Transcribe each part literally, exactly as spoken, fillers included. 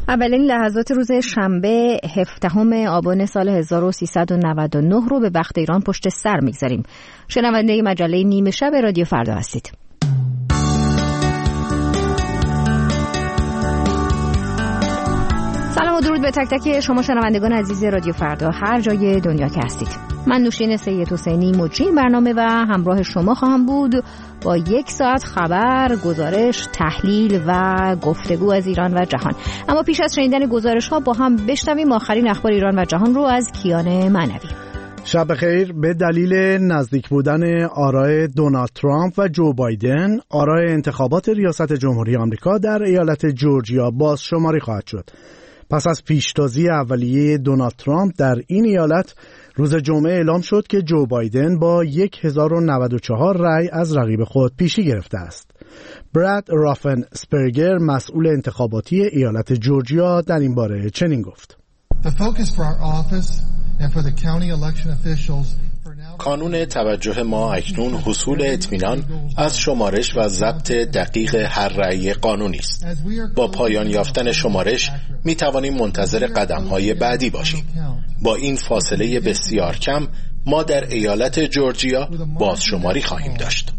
اولین لحظات روز شنبه هفدهم آبان سال هزار و سیصد و نود و نه رو به وقت ایران پشت سر میگذاریم. شنونده مجله نیمه شب رادیو فردا هستید. سلام و درود به تک تک شما شنوندگان عزیز رادیو فردا هر جای دنیا که هستید. من نوشین سید حسینی مجری برنامه و همراه شما خواهم بود با یک ساعت خبر، گزارش، تحلیل و گفتگو از ایران و جهان. اما پیش از شنیدن گزارش ها با هم بشنویم آخرین اخبار ایران و جهان رو از کیان معنوی. شب خیر. به دلیل نزدیک بودن آرای دونالد ترامپ و جو بایدن، آرای انتخابات ریاست جمهوری آمریکا در ایالت جورجیا بازشماری خواهد شد. پس از پیشتازی اولیه دونالد ترامپ در این ایالت، روز جمعه اعلام شد که جو بایدن با هزار و نود و چهار رأی از رقیب خود پیشی گرفته است. براد رافنسپرگر، مسئول انتخاباتی ایالت جورجیا، در این باره چنین گفت: کانون توجه ما اکنون حصول اطمینان از شمارش و ضبط دقیق هر رأی قانونی است. با پایان یافتن شمارش می توانیم منتظر قدم‌های بعدی باشیم. با این فاصله بسیار کم ما در ایالت جورجیا بازشماری خواهیم داشت.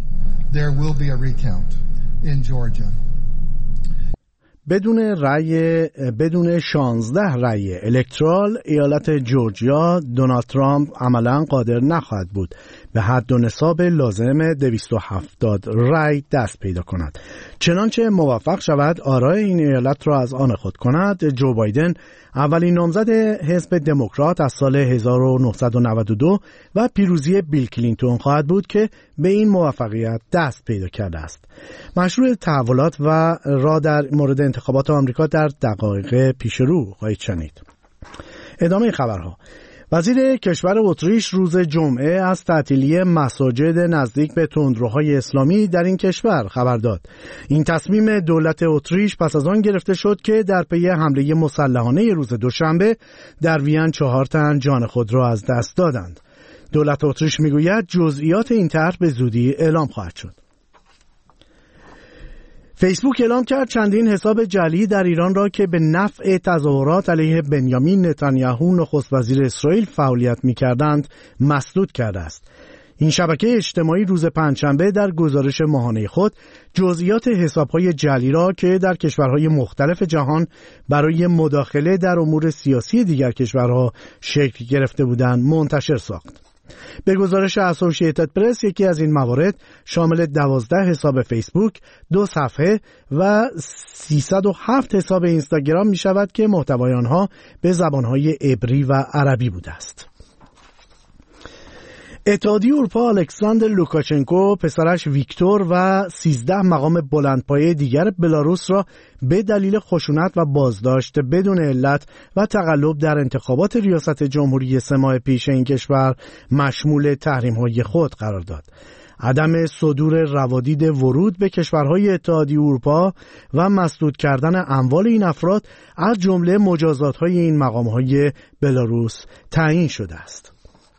بدون رأی بدون شانزده رأی الکترال، ایالت جورجیا دونالد ترامپ عملاً قادر نخواهد بود به حد و نصاب لازم دویست و هفتاد رأی دست پیدا کند. چنانچه موفق شود آرای این ایالت را از آن خود کند، جو بایدن اولین نامزد حزب دموکرات از سال هزار و نهصد و نود و دو و پیروزی بیل کلینتون خواهد بود که به این موفقیت دست پیدا کرده است. مشروع تحولات و را در مورد انتخابات آمریکا در دقایق پیش رو خواهید شنید. ادامه خبرها. وزیر کشور اتریش روز جمعه از تعطیلی مساجد نزدیک به تندروهای اسلامی در این کشور خبر داد. این تصمیم دولت اتریش پس از آن گرفته شد که در پی حمله مسلحانه روز دوشنبه در وین چهار تن جان خود را از دست دادند. دولت اتریش میگوید جزئیات این طرح به زودی اعلام خواهد شد. فیسبوک اعلام کرد چندین حساب جعلی در ایران را که به نفع تظاهرات علیه بنیامین نتانیاهو نخست وزیر اسرائیل فعالیت می‌کردند مسدود کرده است. این شبکه اجتماعی روز پنجشنبه در گزارش ماهانه خود جزئیات حساب‌های جعلی را که در کشورهای مختلف جهان برای مداخله در امور سیاسی دیگر کشورها شکل گرفته بودند منتشر ساخت. به گزارش اسوسییتد پرس، یکی از این موارد شامل دوازده حساب فیسبوک، دو صفحه و سیصد و هفت حساب اینستاگرام می شود که محتوای آنها به زبانهای عبری و عربی بوده است. اتحادیه اروپا الکساندر لوکاشنکو، پسرش ویکتور و سیزده مقام بلندپایه دیگر بلاروس را به دلیل خشونت و بازداشت بدون علت و تقلب در انتخابات ریاست جمهوری سه ماه پیش این کشور مشمول تحریم‌های خود قرار داد. عدم صدور روادید ورود به کشورهای اتحادیه اروپا و مسدود کردن اموال این افراد از جمله مجازات‌های این مقام‌های بلاروس تعیین شده است.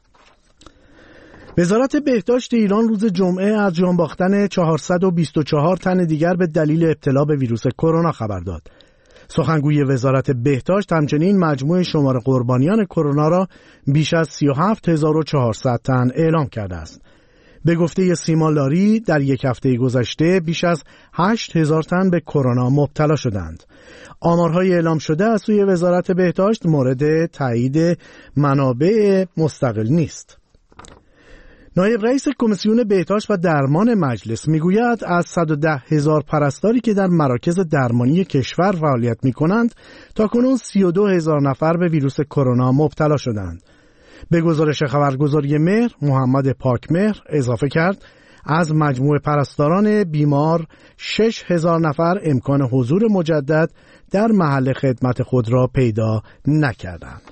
وزارت بهداشت ایران روز جمعه از جان باختن چهارصد و بیست و چهار تن دیگر به دلیل ابتلا به ویروس کرونا خبر داد. سخنگوی وزارت بهداشت همچنین مجموع شمار قربانیان کرونا را بیش از سی و هفت هزار و چهارصد تن اعلام کرده است. به گفته سیما لاری در یک هفته گذشته بیش از هشت هزار تن به کرونا مبتلا شدند. آمارهای اعلام شده از سوی وزارت بهداشت مورد تایید منابع مستقل نیست. نایب رئیس کمیسیون بهداشت و درمان مجلس میگوید از صد و ده هزار پرستاری که در مراکز درمانی کشور فعالیت میکنند تاکنون سی و دو هزار نفر به ویروس کرونا مبتلا شدند. به گزارش خبرگزاری مهر، محمد پاکمهر اضافه کرد از مجموع پرستاران بیمار شش هزار نفر امکان حضور مجدد در محل خدمت خود را پیدا نکردند.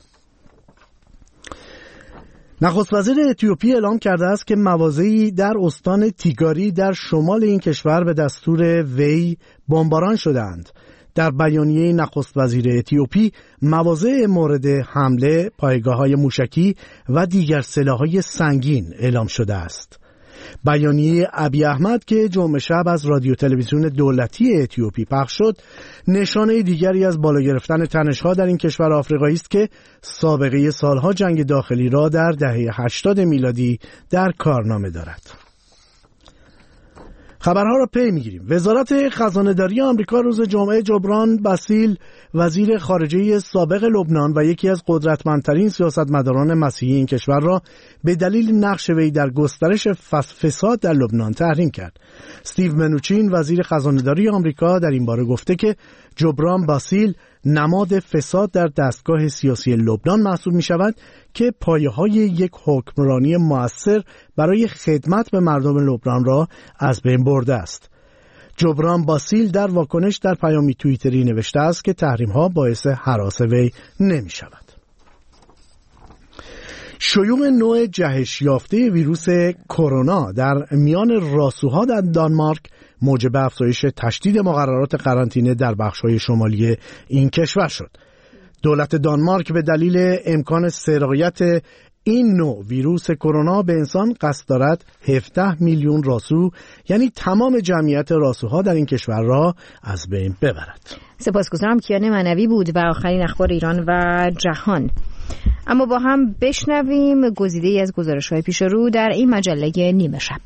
نخست وزیر اتیوپی اعلام کرده است که مواضعی در استان تیگاری در شمال این کشور به دستور وی بمباران شدند. در بیانیه نخست وزیر اتیوپی مواضع مورد حمله پایگاه‌های موشکی و دیگر سلاح‌های سنگین اعلام شده است. بیانیه ابی احمد که جمعه شب از رادیو تلویزیون دولتی اتیوپی پخش شد نشانه دیگری از بالا گرفتن تنش‌ها در این کشور آفریقایی است که سابقه سالها جنگ داخلی را در دهه هشتاد میلادی در کارنامه دارد. خبرها را پی میگیریم. وزارت خزانه‌داری آمریکا روز جمعه جبران باسیل وزیر خارجه سابق لبنان و یکی از قدرتمندترین سیاستمداران مسیحی این کشور را به دلیل نقش وی در گسترش فساد در لبنان تحریم کرد. استیو منوچین وزیر خزانه‌داری آمریکا در این باره گفته که جبران باسیل نماد فساد در دستگاه سیاسی لبنان محسوب می شود که پایه‌های یک حکمرانی مؤثر برای خدمت به مردم لبنان را از بین برده است. جبران باسیل در واکنش در پیامی توییتری نوشته است که تحریم‌ها باعث هراس وی نمی شود. شیوع نوع جهش یافته ویروس کرونا در میان راسوها در دانمارک موجب افزایش تشدید مقررات قرنطینه در بخش‌های شمالی این کشور شد. دولت دانمارک به دلیل امکان سرایت این نوع ویروس کرونا به انسان قصد دارد هفده میلیون راسو یعنی تمام جمعیت راسوها در این کشور را از بین ببرد. سپاسگزارم. کیان منوی بود و آخرین اخبار ایران و جهان. اما با هم بشنویم گزیده‌ای از گزارش‌های پیش رو در این مجله نیمه شب.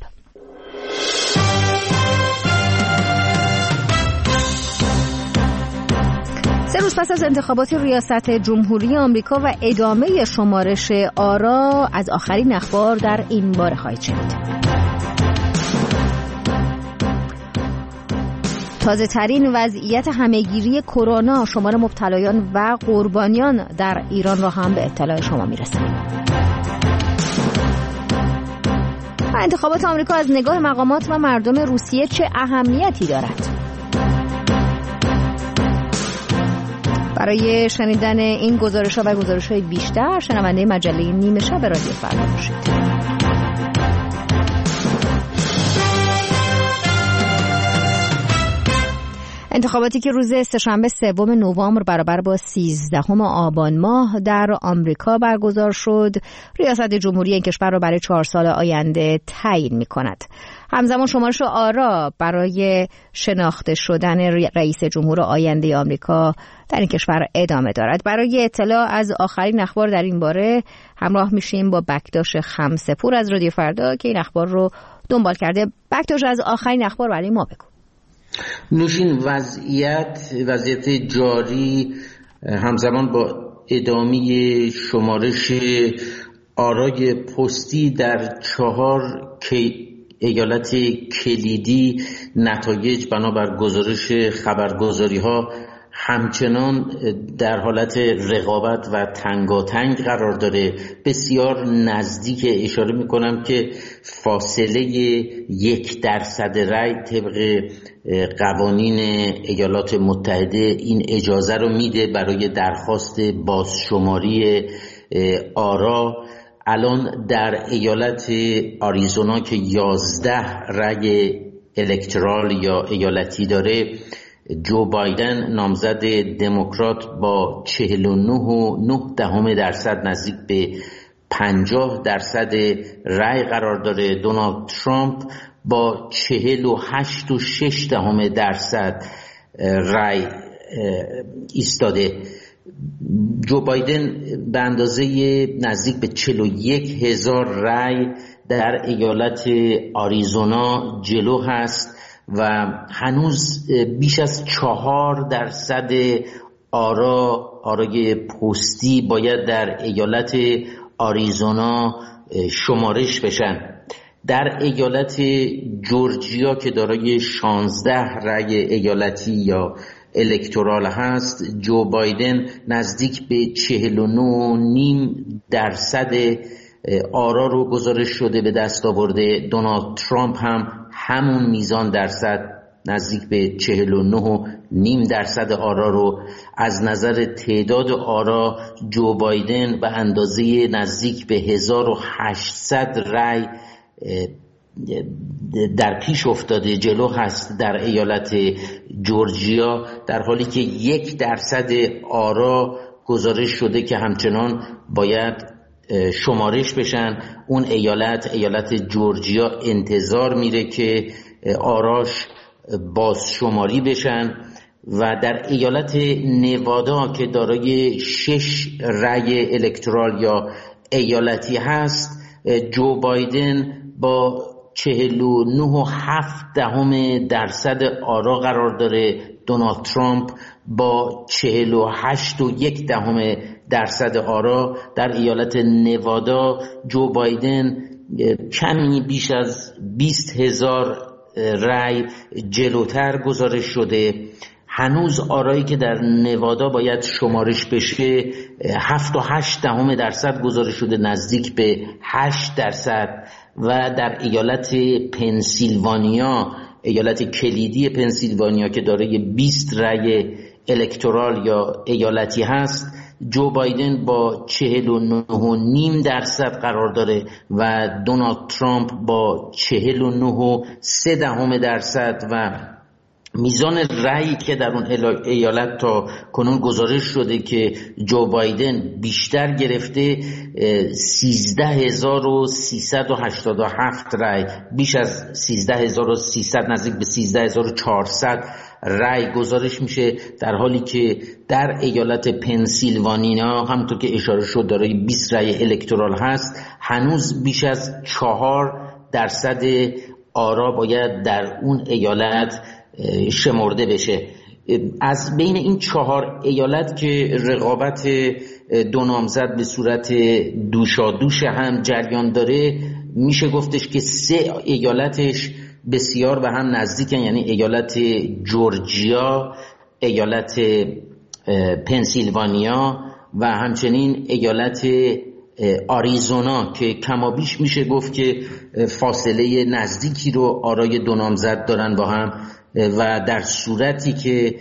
سه روز پس از انتخابات ریاست جمهوری آمریکا و ادامه شمارش آرا از آخرین اخبار در این باره خواهید شنید. تازه ترین وضعیت همهگیری کرونا، شمار مبتلایان و قربانیان در ایران را هم به اطلاع شما میرسانیم. انتخابات آمریکا از نگاه مقامات و مردم روسیه چه اهمیتی دارد؟ برای شنیدن این گزارش‌ها و گزارش‌های بیشتر شنونده مجله نیمه شب رادیو فردا باشید. انتخاباتی که روز سه‌شنبه سوم نوامبر برابر با سیزدهم آبان ماه در آمریکا برگزار شد، ریاست جمهوری این کشور را برای چهار سال آینده تعیین می‌کند. همزمان شمارش آرا برای شناخته شدن رئیس جمهور آینده آمریکا در این کشور ادامه دارد. برای اطلاع از آخرین اخبار در این باره همراه میشیم با بکتاش خمسه‌پور از رادیو فردا که این اخبار رو دنبال کرده. بکتاش، از آخرین اخبار برای ما بگو. نوشین، وضعیت وضعیت جاری همزمان با ادامه شمارش آرای پستی در چهار ایالت کلیدی نتایج بنابر گزارش خبرگزاری ها همچنان در حالت رقابت و تنگاتنگ قرار داره. بسیار نزدیک. اشاره میکنم که فاصله یک درصد رای طبق قوانین ایالات متحده این اجازه رو میده برای درخواست بازشماری آرا. الان در ایالت آریزونا که یازده رای الکترال یا ایالتی داره، جو بایدن نامزد دموکرات با چهل و نه و نه دهم درصد نزدیک به پنجاه درصد رای قرار داره. دونالد ترامپ با چهل و هشت و شش دهم درصد رای ایستاده. جو بایدن به اندازه نزدیک به چهل و یک هزار رای در ایالت آریزونا جلو هست و هنوز بیش از چهار درصد آرا آرای پستی باید در ایالت آریزونا شمارش بشن. در ایالت جورجیا که دارای شانزده رای ایالتی یا الکترال هست، جو بایدن نزدیک به چهل و نه و نیم درصد آرا رو گزارش شده به دست آورده. دونالد ترامپ هم همون میزان درصد نزدیک به چهل و نه و نیم درصد آرا رو. از نظر تعداد آرا جو بایدن به اندازه نزدیک به هزار و هشتصد رای در پیش افتاده، جلو هست در ایالت جورجیا، در حالی که یک درصد آرا گزارش شده که همچنان باید شمارش بشن. اون ایالت ایالت جورجیا انتظار میره که آراش باز شماری بشن و در ایالت نوادا که دارای شش رأی الکترال یا ایالتی هست، جو بایدن با چهل و نه و هفت دهم درصد آرا قرار داره، دونالد ترامپ با چهل و هشت و یک دهم درصد آرا. در ایالت نوادا جو بایدن کمی بیش از بیست هزار رای جلوتر گزارش شده. هنوز آرایی که در نوادا باید شمارش بشه هفت و هشت دهم درصد گزارش شده، نزدیک به هشت درصد. و در ایالت پنسیلوانیا، ایالت کلیدی پنسیلوانیا که دارای بیست رأی الکترال یا ایالتی هست، جو بایدن با چهل و نه و نیم درصد قرار داره و دونالد ترامپ با چهل و نه و سه دهم درصد. و میزان رأیی که در اون ایالت تا کنون گزارش شده که جو بایدن بیشتر گرفته سیزده هزار و سیصد و هشتاد و هفت رأی، بیش از سیزده هزار و سیصد، نزدیک به سیزده هزار و چهارصد رأی گزارش میشه، در حالی که در ایالت پنسیلوانیا همونطور که اشاره شد دارای بیست رأی الکترال هست، هنوز بیش از چهار درصد آرا باید در اون ایالت شمرده بشه. از بین این چهار ایالت که رقابت دو نامزد به صورت دوشادوش هم جریان داره، میشه گفتش که سه ایالتش بسیار به هم نزدیکن، یعنی ایالت جورجیا، ایالت پنسیلوانیا و همچنین ایالت آریزونا که کمابیش میشه گفت که فاصله نزدیکی رو آرای دو نامزد دارن با هم و در صورتی که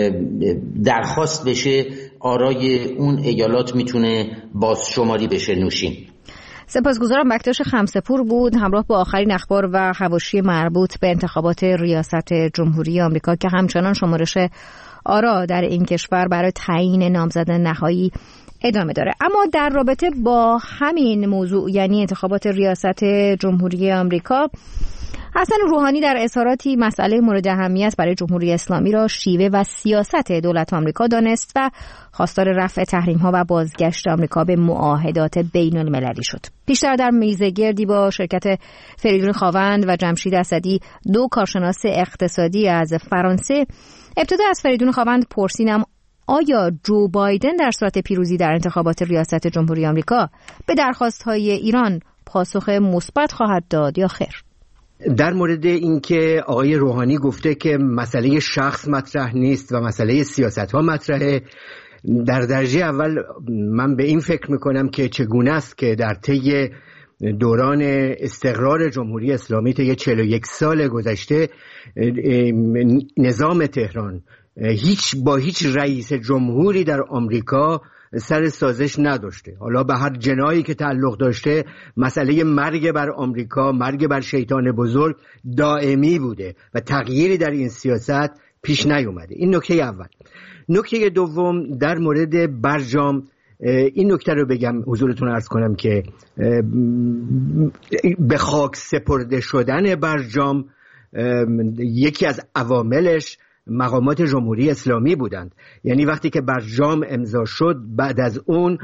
درخواست بشه آرای اون ایالات میتونه بازشماری بشه. نوشین. سپاسگزارم. بکتاش خمسه‌پور بود همراه با آخرین اخبار و حواشی مربوط به انتخابات ریاست جمهوری آمریکا که همچنان شمارش آرا در این کشور برای تعیین نامزد نهایی ادامه داره. اما در رابطه با همین موضوع، یعنی انتخابات ریاست جمهوری آمریکا، حسن روحانی در اظهاراتی مسئله مورد اهمیت برای جمهوری اسلامی را شیوه و سیاست دولت آمریکا دانست و خواستار رفع تحریم‌ها و بازگشت آمریکا به معاهدات بین المللی شد. پیشتر در میزگردی با شرکت فریدون خاوند و جمشید اسدی، دو کارشناس اقتصادی از فرانسه، ابتدا از فریدون خاوند پرسیدم آیا جو بایدن در صورت پیروزی در انتخابات ریاست جمهوری آمریکا به درخواست‌های ایران پاسخ مثبت خواهد داد یا خیر؟ در مورد اینکه آقای روحانی گفته که مسئله شخص مطرح نیست و مسئله سیاست ها مطرحه، در درجه اول من به این فکر میکنم که چگونه است که در طی دوران استقرار جمهوری اسلامی طی چهل و یک سال گذشته نظام تهران هیچ با هیچ رئیس جمهوری در آمریکا سر سازش نداشته. حالا به هر جنایی که تعلق داشته، مسئله مرگ بر آمریکا، مرگ بر شیطان بزرگ دائمی بوده و تغییری در این سیاست پیش نیومده. این نکته اول. نکته دوم در مورد برجام، این نکته رو بگم حضورتون عرض کنم که به خاک سپرده شدن برجام یکی از عواملش مقامات جمهوری اسلامی بودند. یعنی وقتی که برجام امضا شد، بعد از اون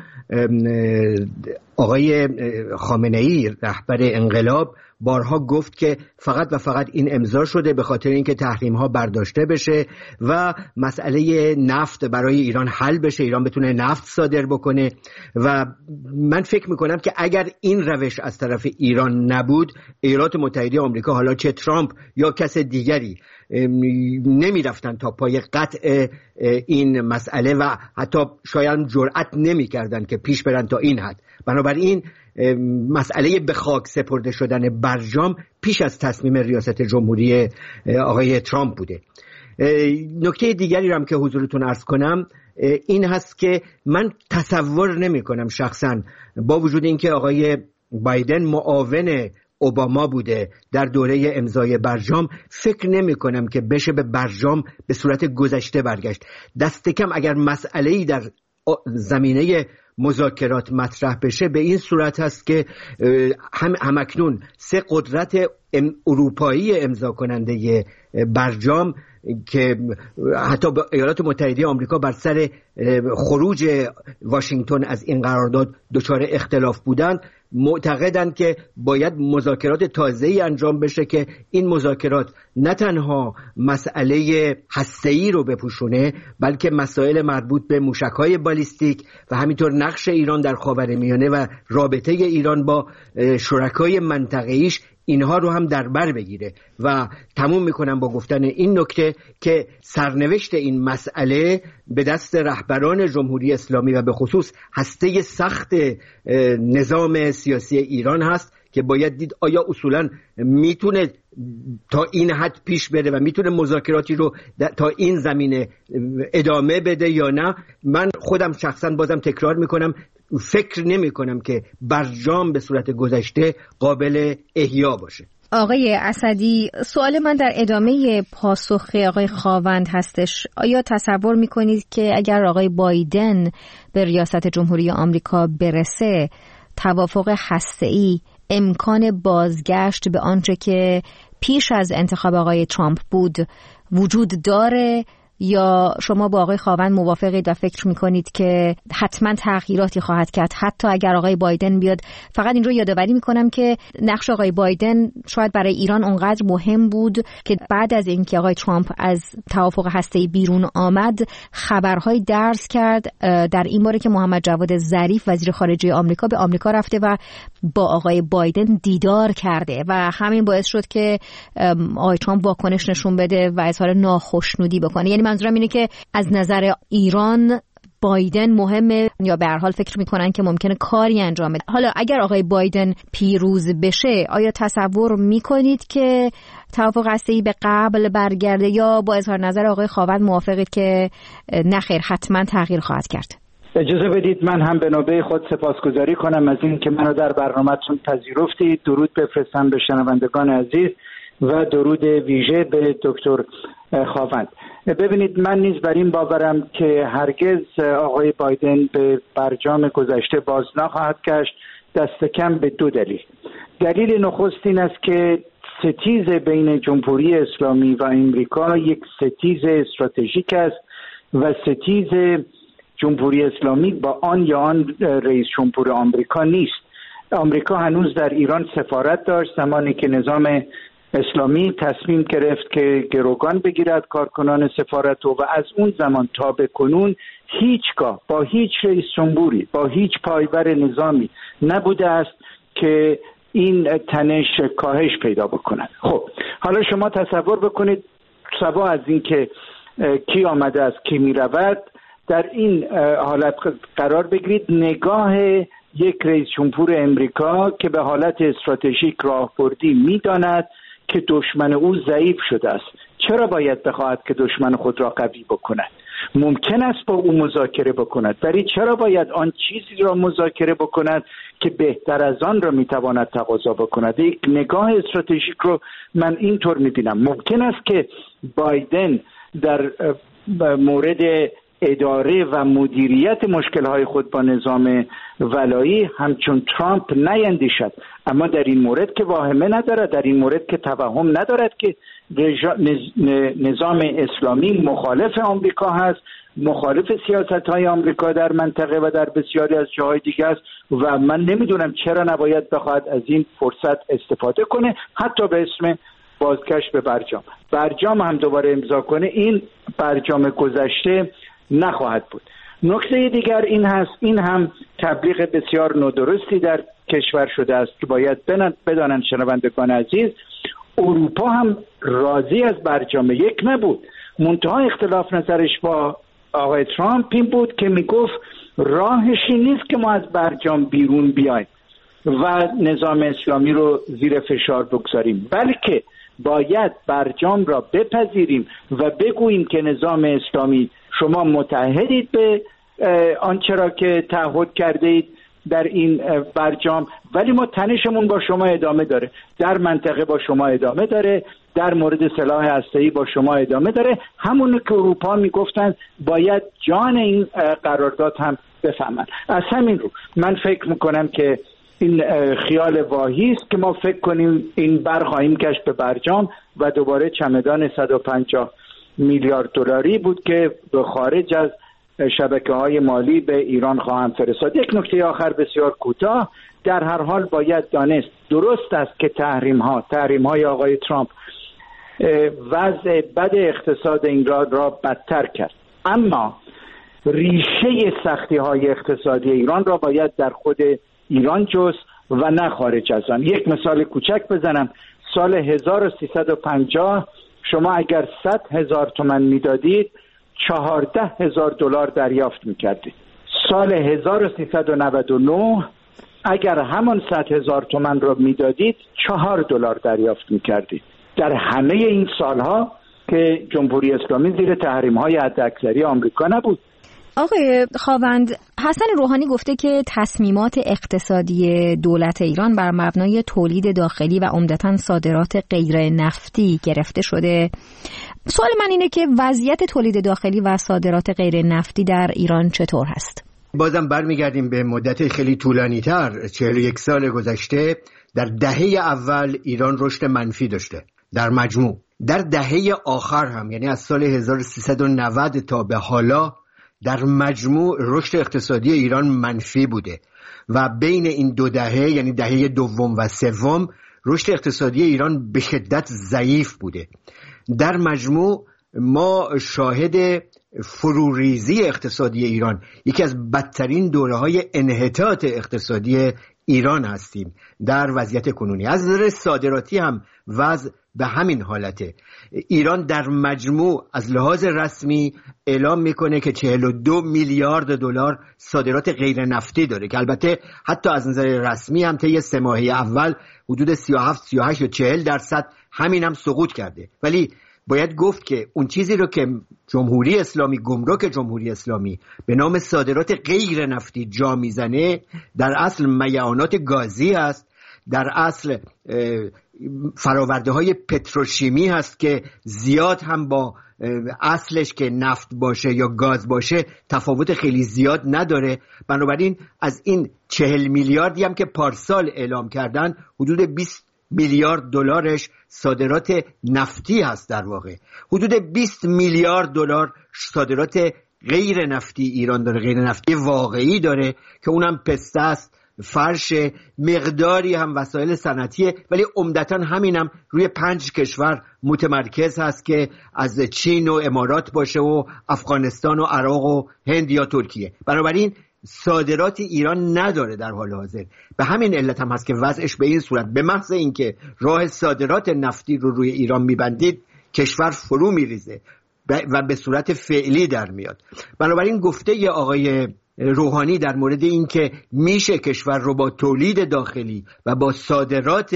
آقای خامنه‌ای رهبر انقلاب بارها گفت که فقط و فقط این امضا شده به خاطر اینکه تحریم ها برداشته بشه و مسئله نفت برای ایران حل بشه، ایران بتونه نفت صادر بکنه. و من فکر میکنم که اگر این روش از طرف ایران نبود، ایالات متحده آمریکا، حالا چه ترامپ یا کس دیگری، نمی رفتن تا پای قطع این مسئله و حتی شاید جرأت نمی کردن که پیش برن تا این حد. بنابراین مسئله به خاک سپرده شدن برجام پیش از تصمیم ریاست جمهوری آقای ترامپ بوده. نکته دیگری رو هم که حضورتون عرض کنم این هست که من تصور نمی کنم شخصا، با وجود اینکه آقای بایدن معاون اوباما بوده در دوره امضای برجام، فکر نمی کنم که بشه به برجام به صورت گذشته برگشت. دست کم اگر مسئله‌ای در زمینه مذاکرات مطرح بشه به این صورت هست که هم همکنون سه قدرت اروپایی امضا کننده برجام که حتی ایالات متحده آمریکا بر سر خروج واشنگتن از این قرارداد دچار اختلاف بودند، معتقدند که باید مذاکرات تازه‌ای انجام بشه که این مذاکرات نه تنها مسئله هسته‌ای رو بپوشونه بلکه مسائل مربوط به موشک‌های بالیستیک و همینطور نقش ایران در خاورمیانه و رابطه ایران با شرکای منطقه‌ایش اینها رو هم در بر بگیره. و تموم میکنم با گفتن این نکته که سرنوشت این مسئله به دست رهبران جمهوری اسلامی و به خصوص هسته سخت نظام سیاسی ایران هست که باید دید آیا اصولاً میتونه تا این حد پیش بره و میتونه مذاکراتی رو تا این زمینه ادامه بده یا نه. من خودم شخصاً بازم تکرار میکنم فکر نمی کنم که برجام به صورت گذشته قابل احیا باشه. آقای اسدی، سوال من در ادامه پاسخ آقای خاوند هستش. آیا تصور میکنید که اگر آقای بایدن به ریاست جمهوری آمریکا برسه توافق هسته‌ای امکان بازگشت به آنچه که پیش از انتخاب آقای ترامپ بود وجود داره، یا شما با آقای خاوند موافقید و فکر میکنید که حتما تغییراتی خواهد کرد حتی اگر آقای بایدن بیاد؟ فقط این رو یادآوری میکنم که نقش آقای بایدن شاید برای ایران اونقدر مهم بود که بعد از اینکه آقای ترامپ از توافق هسته‌ای بیرون آمد خبرهای درز کرد در این باره که محمد جواد ظریف وزیر خارجه آمریکا به آمریکا رفته و با آقای بایدن دیدار کرده و همین باعث شد که آقای ترامپ واکنش نشون بده و اظهار ناخشنودی بکنه. یعنی منظورم اینه که از نظر ایران بایدن مهمه یا به هر حال فکر میکنن که ممکنه کاری انجام بده. حالا اگر آقای بایدن پیروز بشه آیا تصور میکنید که توافق هسته‌ای به قبل برگرده یا با اظهار نظر آقای خاوند موافقید که نخیر حتما تغییر خواهد کرد؟ اجازه بدید من هم به نوبه خود سپاسگزاری کنم از این که منو در برنامه‌تون پذیرفتید. درود بفرستم به شنوندگان عزیز و درود ویژه به دکتر خاوند. ببینید من نیز بر این باورم که هرگز آقای بایدن به برجام گذشته باز نخواهد گشت، دست کم به دو دلیل. دلیل نخست این است که ستیز بین جمهوری اسلامی و امریکا یک ستیز استراتژیک است و ستیز جمهوری اسلامی با آن یا آن رئیس جمهور آمریکا نیست. آمریکا هنوز در ایران سفارت داشت زمانی که نظام اسلامی تصمیم گرفت که گروگان بگیرد کارکنان سفارت و از اون زمان تا به کنون هیچگاه با هیچ رئیس جمهوری با هیچ پایبر نظامی نبوده است که این تنش کاهش پیدا بکند. خب حالا شما تصور بکنید سوا از این که کی آمده است کی می رود در این حالت قرار بگیرید نگاه یک رئیس جمهور امریکا که به حالت استراتژیک راهبردی می داند که دشمن او ضعیف شده است. چرا باید بخواهد که دشمن خود را قوی بکند؟ ممکن است با او مذاکره بکند، ولی چرا باید آن چیزی را مذاکره بکند که بهتر از آن را میتواند تقاضا بکند؟ یک نگاه استراتژیک رو من اینطور میبینم. ممکن است که بایدن در مورد اداره و مدیریت مشکل‌های خود با نظام ولایی همچون ترامپ نیندیشد، اما در این مورد که واهمه ندارد، در این مورد که توهم ندارد که نظام اسلامی مخالف آمریکا هست، مخالف سیاست‌های آمریکا در منطقه و در بسیاری از جاهای دیگه است و من نمیدونم چرا نباید بخواهد از این فرصت استفاده کنه حتی به اسم بازگشت به برجام. برجام هم دوباره امضا کنه، این برجام گذشته نخواهد بود. نکته دیگر این هست، این هم تبلیغ بسیار نادرستی در کشور شده است که باید بدانند شنوندگان عزیز، اروپا هم راضی از برجام یک نبود. منتها اختلاف نظرش با آقای ترامپ این بود که میگفت راهش این نیست که ما از برجام بیرون بیایم و نظام اسلامی رو زیر فشار بگذاریم، بلکه باید برجام را بپذیریم و بگوییم که نظام اسلامی شما متحدید به آنچه را که تعهد کرده اید در این برجام، ولی ما تنشمون با شما ادامه داره، در منطقه با شما ادامه داره، در مورد سلاح هسته‌ای با شما ادامه داره. همون که اروپا میگفتن باید جان این قرارداد هم بفهمن. از همین رو من فکر میکنم که این خیال واهی است که ما فکر کنیم این بر خواهیم گشت به برجام و دوباره چمدان صد و پنجاه میلیارد دلاری بود که به خارج از شبکه‌های مالی به ایران خواهند فرستاد. یک نکته آخر بسیار کوتاه، در هر حال باید دانست درست است که تحریم‌ها تحریم‌های آقای ترامپ وضع بد اقتصاد ایران را بدتر کرد، اما ریشه سختی‌های اقتصادی ایران را باید در خود ایران جست و نه خارج از آن. یک مثال کوچک بزنم، سال هزار و سیصد و پنجاه شما اگر صد هزار تومان میدادید چهارده هزار دلار دریافت میکردید. سال هزار و سیصد و نود و نه اگر همان صد هزار تومان را میدادید چهار دلار دریافت میکردید. در همه این سالها که جمهوری اسلامی زیر تحریم‌های حداکثری آمریکا نبود. آقای خاوند، حسن روحانی گفته که تصمیمات اقتصادی دولت ایران بر مبنای تولید داخلی و عمدتاً صادرات غیر نفتی گرفته شده. سوال من اینه که وضعیت تولید داخلی و صادرات غیر نفتی در ایران چطور هست؟ بازم برمیگردیم به مدت خیلی طولانی تر. چهل و یک سال گذشته در دهه اول ایران رشد منفی داشته در مجموع. در دهه آخر هم، یعنی از سال هزار و سیصد و نود تا به حالا، در مجموع رشد اقتصادی ایران منفی بوده و بین این دو دهه، یعنی دهه دوم و سوم، رشد اقتصادی ایران به شدت ضعیف بوده. در مجموع ما شاهد فروریزی اقتصادی ایران، یکی از بدترین دوره‌های انحطاط اقتصادی ایران هستیم در وضعیت کنونی. از نظر صادراتی هم وضع به همین حالته. ایران در مجموع از لحاظ رسمی اعلام میکنه که چهل و دو میلیارد دلار صادرات غیر نفتی داره که البته حتی از نظر رسمی هم طی سه ماهه اول حدود سی و هفت سی و هشت و چهل درصد همین هم سقوط کرده. ولی باید گفت که اون چیزی رو که جمهوری اسلامی، گمرک جمهوری اسلامی به نام صادرات غیر نفتی جا میزنه، در اصل میعانات گازی هست، در اصل فراورده های پتروشیمی هست که زیاد هم با اصلش که نفت باشه یا گاز باشه تفاوت خیلی زیاد نداره. بنابراین از این چهل میلیاردی هم که پارسال اعلام کردن، حدود بیست میلیارد دلارش صادرات نفتی هست. در واقع حدود بیست میلیارد دلار صادرات غیر نفتی ایران داره، غیر نفتی واقعی داره که اونم پسته است، فرش، مقداری هم وسایل صنعتیه، ولی عمدتاً همینم روی پنج کشور متمرکز هست که از چین و امارات باشه و افغانستان و عراق و هند یا ترکیه. بنابراین صادرات ایران نداره در حال حاضر. به همین علت هم هست که وضعش به این صورت، به محض اینکه راه صادرات نفتی رو روی ایران میبندید کشور فرو میریزه و به صورت فعلی در میاد. بنابراین گفته ی آقای روحانی در مورد این که میشه کشور رو با تولید داخلی و با صادرات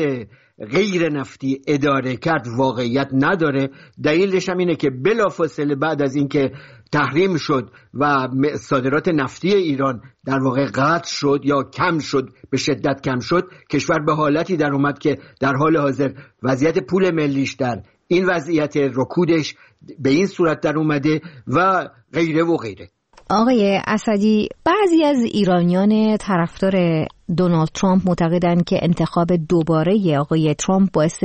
غیر نفتی اداره کرد واقعیت نداره. دلیلش هم اینه که بلافاصله بعد از اینکه تحریم شد و صادرات نفتی ایران در واقع قطع شد یا کم شد، به شدت کم شد، کشور به حالتی در اومد که در حال حاضر وضعیت پول ملیش در این وضعیت رکودش به این صورت در اومده و غیره و غیره. آقای اسدی، بعضی از ایرانیان طرفدار دونالد ترامپ معتقدند که انتخاب دوباره آقای ترامپ باعث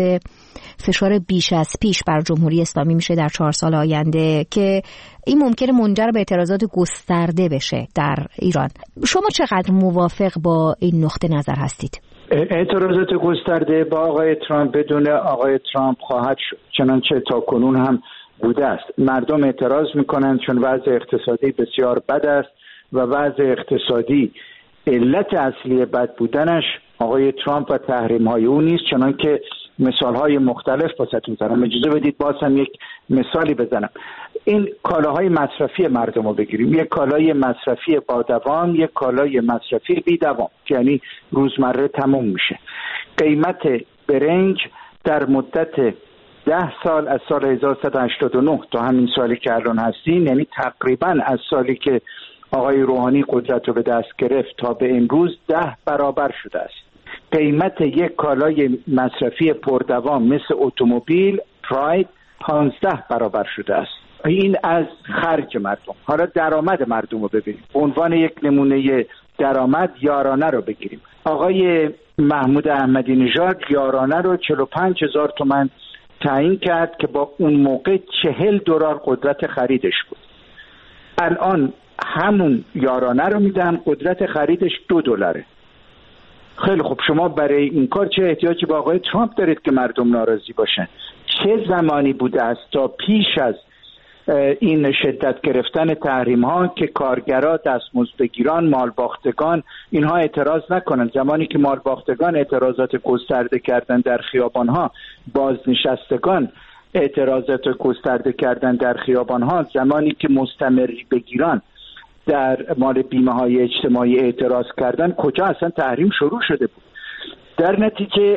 فشار بیش از پیش بر جمهوری اسلامی میشه در چهار سال آینده که این ممکنه منجر به اعتراضات گسترده بشه در ایران. شما چقدر موافق با این نقطه نظر هستید؟ اعتراضات گسترده با آقای ترامپ بدون آقای ترامپ خواهد شد، چنانچه تا کنون هم بوده است. مردم اعتراض میکنند چون وضع اقتصادی بسیار بد است و وضع اقتصادی علت اصلی بد بودنش آقای ترامپ و تحریم های او نیست، چنانکه مثال های مختلف واسهتون دارم. اجازه بدید باز هم یک مثالی بزنم. این کالاهای مصرفی مردم رو بگیریم، یک کالای مصرفی با دوام، یک کالای مصرفی بی دوام، یعنی روزمره تموم میشه. قیمت برنج در مدت ده سال از سال هزار و سیصد و هشتاد و نه تا همین سالی که الان هستیم، یعنی تقریبا از سالی که آقای روحانی قدرت رو به دست گرفت تا به امروز ده برابر شده است. قیمت یک کالای مصرفی پردوام مثل اتومبیل پراید پانزده برابر شده است. این از خرج مردم. حالا درآمد مردم رو ببینیم. به عنوان یک نمونه درآمد یارانه رو بگیریم. آقای محمود احمدی نژاد یارانه رو چهل و پنج هزار تومان تعیین کرد که با اون موقع چهل دلار قدرت خریدش بود. الان همون یارانه رو میدن، قدرت خریدش دو دلاره. خیلی خب، شما برای این کار چه احتیاجی با آقای ترامپ دارید که مردم ناراضی باشن؟ چه زمانی بوده است تا پیش از این شدت گرفتن تحریم ها که کارگرا، دستمزدگیران، مالباختگان اینها اعتراض نکنن؟ زمانی که مالباختگان اعتراضات گسترده کردن در خیابان ها، بازنشستگان اعتراضات گسترده کردن در خیابان ها، زمانی که مستمری بگیران در مال بیمه های اجتماعی اعتراض کردن، کجا اصلا تحریم شروع شده بود؟ در نتیجه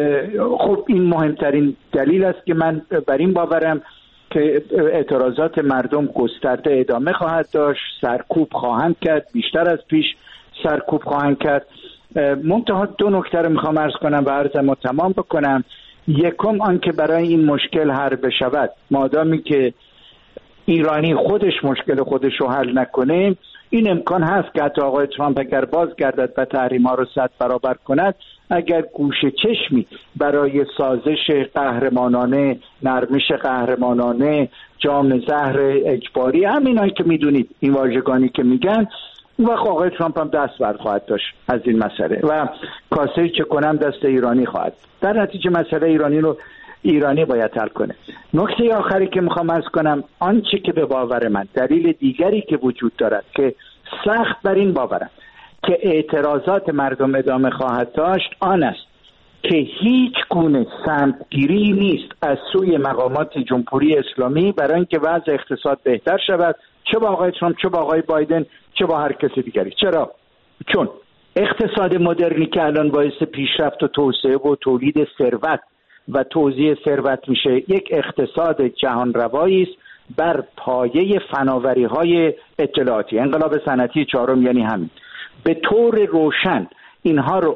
خب این مهمترین دلیل است که من بر این باورم که اعتراضات مردم گسترده ادامه خواهد داشت، سرکوب خواهند کرد، بیشتر از پیش سرکوب خواهند کرد. منتها دو نکته رو میخوام عرض کنم و عرضم رو تمام بکنم. یکم آن که برای این مشکل حل بشود، مادامی که ایرانی خودش مشکل خودش رو حل نکنه، این امکان هست که حتی آقای ترامپ اگر بازگردد و تحریم ها رو صد برابر کند، اگر گوشه چشمی برای سازش قهرمانانه، نرمش قهرمانانه، جام زهر اجباری، همینایی که میدونید این واژگانی که میگن، اون وقت آقای ترامپ هم دست بر خواهد داشت از این مسئله و کاسه چه کنم دست ایرانی خواهد. در نتیجه مسئله ایرانی رو ایرانی باید حل کنه. نکته آخری که میخوام عرض کنم، آنچه که به باور من دلیل دیگری که وجود دارد که سخت بر این باورم که اعتراضات مردم ادامه خواهد داشت، آن است که هیچ گونه سمتگیری نیست از سوی مقامات جمهوری اسلامی برای اینکه وضع اقتصاد بهتر شود، چه با آقای ترامپ، چه با آقای بایدن، چه با هر کسی دیگری. چرا؟ چون اقتصاد مدرنی که الان باعث پیشرفت و توسعه و تولید ثروت و توزیع ثروت میشه، یک اقتصاد جهان روایی است بر پایه فناوری‌های اطلاعاتی. انقلاب صنعتی چهارم یعنی همین. به طور روشن اینها رو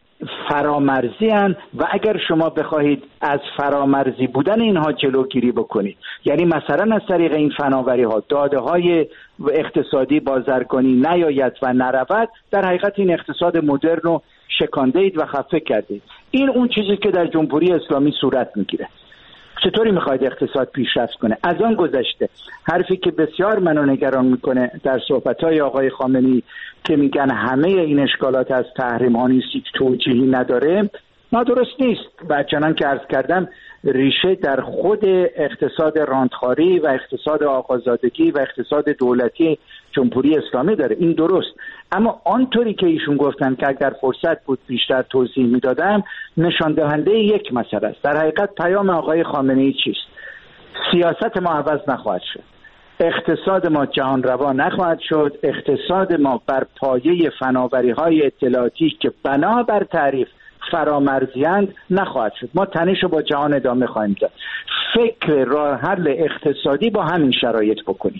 فرامرزی هن و اگر شما بخواهید از فرامرزی بودن اینها جلوگیری بکنید، یعنی مثلا از طریق این فناوری ها داده های اقتصادی بازرگانی نیاید و نرود، در حقیقت این اقتصاد مدرن رو شکانده اید و خفه کردید. این اون چیزی که در جمهوری اسلامی صورت میگیره. چطوری میخواید اقتصاد پیشرفت کنه؟ از آن گذشته حرفی که بسیار منو نگران میکنه در صحبت‌های آقای خامنه‌ای که میگن همه این اشکالات از تحریم ها نیست، هیچ توجیهی نداره، نادرست نیست و چنان که عرض کردم ریشه در خود اقتصاد راندخواری و اقتصاد آقازادگی و اقتصاد دولتی جمهوری اسلامی داره. این درست، اما آنطوری که ایشون گفتن که اگر فرصت بود بیشتر توضیح میدادم، نشان دهنده یک مسئله است. در حقیقت پیام آقای خامنه‌ای چیست؟ سیاست ما عوض نخواهد شد، اقتصاد ما جهان روا نخواهد شد، اقتصاد ما بر پایه فناوری‌های اطلاعاتی که بنابر تعریف فرامرزی‌اند نخواهد شد. ما تنش رو با جهان ادامه خواهیم داد. فکر راه حل اقتصادی با همین شرایط بکنید.